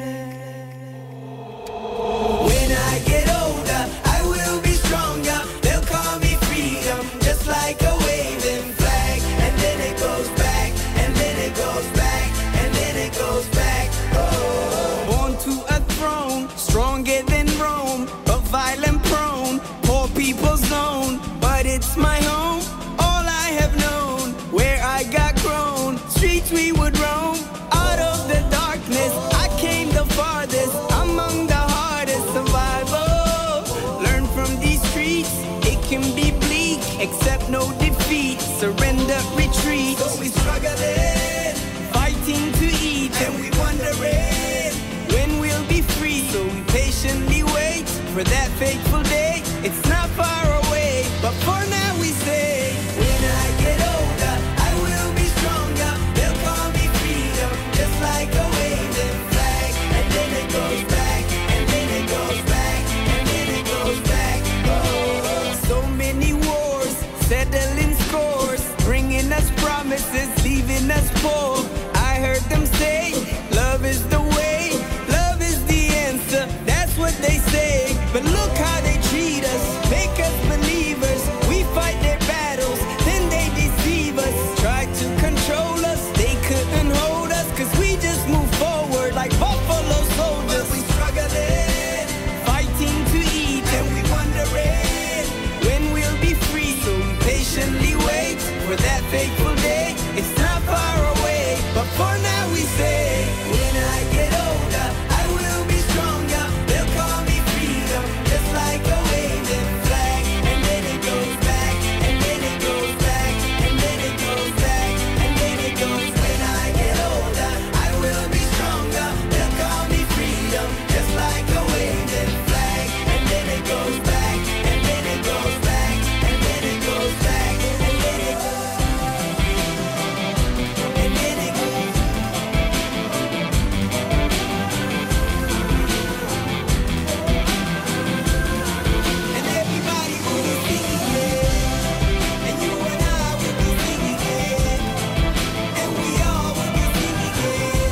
When I get older, I will be stronger. They'll call me freedom, just like a waving flag. And then it goes back, and then it goes back, and then it goes back. Oh. Born to a throne, stronger than Rome, but violent prone, poor people's zone. But it's my home, all I have known, where I got grown. Streets we would roam, out of the darkness. I came the farthest, among the hardest survival. Learn from these streets, it can be bleak, accept no defeat, surrender, retreat. So we struggling, fighting to eat, and we wondering when we'll be free. So we patiently wait for that fateful day. It's not far away, but for now we say, when I get older, I will be stronger. They'll call me freedom, just like a waving flag. And then it goes back, and then it goes back, and then it goes back. Oh, so many wars, settling scores, bringing us promises, leaving us poor. I heard them say, love is the way, love is the answer. That's what they say, but look how they treat us, make us believers. We fight their battles, then they deceive us. Try to control us, they couldn't hold us, cause we just move forward like buffalo soldiers. We struggling, fighting to eat, and we wondering when we'll be free. So we patiently wait for that fateful day. It's not far away, but for now we say, when I get older, I will be stronger. They'll call me freedom, just like a waving flag. And then it goes back, and then it goes back, and then it goes back, and then it goes. When I get older, I will be stronger. They'll call me freedom, just like a waving flag. And then it goes back, and then it goes back, and then it goes back, and then it goes, and then it goes. And everybody will be singing it, and you and I will be singing it, and we all will be singing it.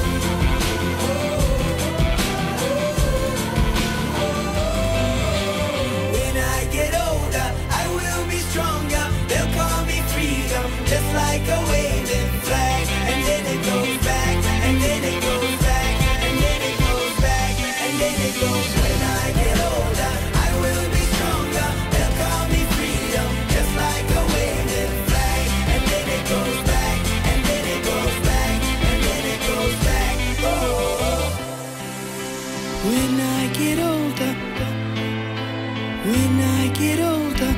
When I get older, I will be stronger. They'll call me freedom, just like a waving flag. And then it goes back, and then it goes back, and then it goes back, and then it goes. When I get older, I will be stronger. They'll call me freedom, just like a waving flag. And then it goes back, and then it goes back, and then it goes back. Oh. When I get older, when I get older,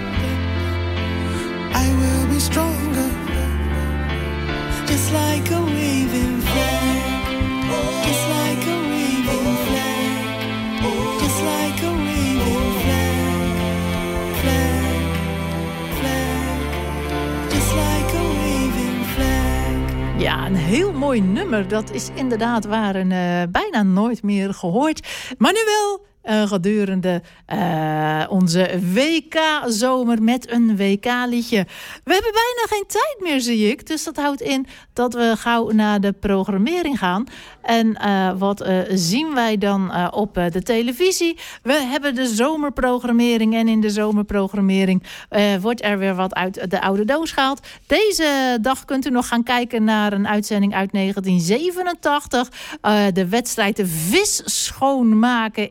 I will be stronger, just like a waving flag, just like a waving flag, just like a waving flag, flag, flag, just like a waving flag. Ja, een heel mooi nummer. Dat is inderdaad waren uh, bijna nooit meer gehoord. Maar nu wel uh, gedurende uh, onze W K-zomer met een W K-liedje. We hebben bijna geen tijd meer, zie ik. Dus dat houdt in dat we gauw naar de programmering gaan. En uh, wat uh, zien wij dan uh, op uh, de televisie? We hebben de zomerprogrammering. En in de zomerprogrammering uh, wordt er weer wat uit de oude doos gehaald. Deze dag kunt u nog gaan kijken naar een uitzending uit negentien zevenentachtig. Uh, de wedstrijd de vis schoonmaken in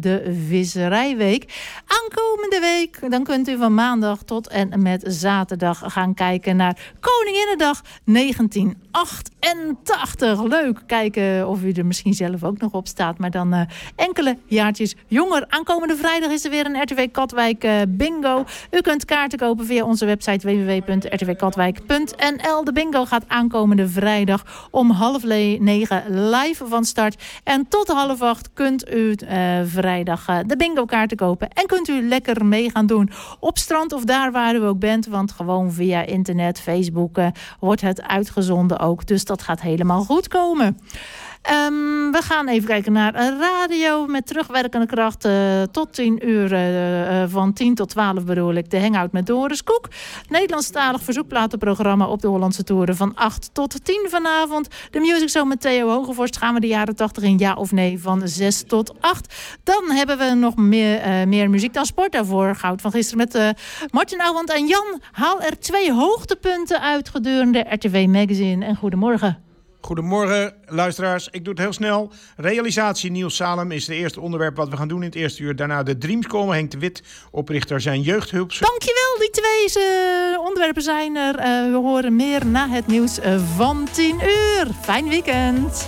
de Visserijweek. Aankomende week, dan kunt u van maandag tot en met zaterdag gaan kijken naar Koninginnedag negentien achtentachtig. Leuk, kijken of u er misschien zelf ook nog op staat, maar dan uh, enkele jaartjes jonger. Aankomende vrijdag is er weer een R T W Katwijk uh, bingo. U kunt kaarten kopen via onze website w w w punt r t w katwijk punt n l. De bingo gaat aankomende vrijdag om half le- negen live van start. En tot half acht kunt u uh, vrijdag uh, de bingo kaarten kopen. En kunt u lekker mee gaan doen op strand of daar waar u ook bent. Want gewoon via internet, Facebook uh, wordt het uitgezonden ook. Dus dat gaat helemaal goed komen. Um, we gaan even kijken naar een radio met terugwerkende kracht uh, tot tien uur, uh, uh, van tien tot twaalf bedoel ik, de Hangout met Doris Koek. Nederlandstalig verzoekplatenprogramma op de Hollandse Toeren van acht tot tien vanavond. De Music Show met Theo Hogevorst gaan we de jaren tachtig in ja of nee van zes tot acht. Dan hebben we nog meer, uh, meer muziek dan sport daarvoor. Goud van gisteren met uh, Martin Ouwand en Jan. Haal er twee hoogtepunten uit gedurende R T W Magazine. En goedemorgen. Goedemorgen, luisteraars. Ik doe het heel snel. Realisatie Niels Salem is het eerste onderwerp wat we gaan doen in het eerste uur. Daarna de Dreams komen. Henk de Wit, oprichter zijn jeugdhulp. Dankjewel, die twee uh, onderwerpen zijn er. Uh, we horen meer na het nieuws uh, van tien uur. Fijn weekend.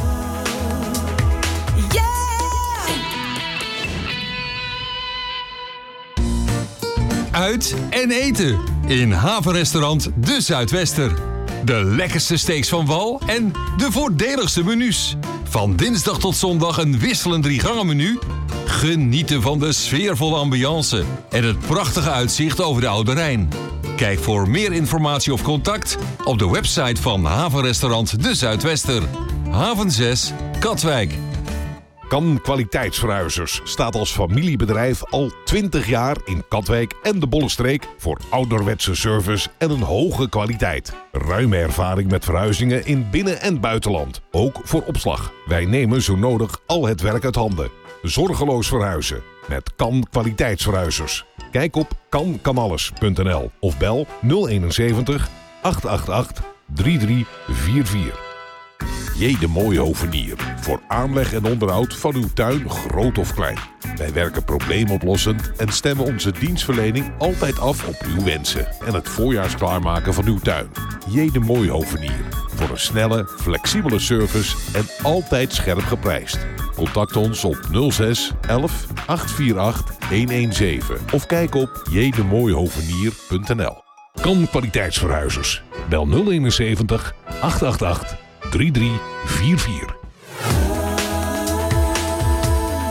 Uit en eten in havenrestaurant De Zuidwester. De lekkerste steaks van wal en de voordeligste menus. Van dinsdag tot zondag een wisselend driegangenmenu. Genieten van de sfeervolle ambiance en het prachtige uitzicht over de Oude Rijn. Kijk voor meer informatie of contact op de website van havenrestaurant De Zuidwester. Haven zes, Katwijk. Kan Kwaliteitsverhuizers staat als familiebedrijf al twintig jaar in Katwijk en de Bollenstreek voor ouderwetse service en een hoge kwaliteit. Ruime ervaring met verhuizingen in binnen- en buitenland, ook voor opslag. Wij nemen zo nodig al het werk uit handen. Zorgeloos verhuizen met Kan Kwaliteitsverhuizers. Kijk op kan kan alles punt n l of bel nul eenenzeventig, acht acht acht, drie drie vier vier. J. de Mooihovenier. Voor aanleg en onderhoud van uw tuin, groot of klein. Wij werken probleemoplossend en stemmen onze dienstverlening altijd af op uw wensen en het voorjaars klaarmaken van uw tuin. J. de Mooihovenier. Voor een snelle, flexibele service en altijd scherp geprijsd. Contact ons op nul zes elf acht vier acht een een zeven of kijk op j de mooihovenier punt n l. Kan Kwaliteitsverhuizers. Bel nul eenenzeventig, acht acht acht, drie drie vier vier.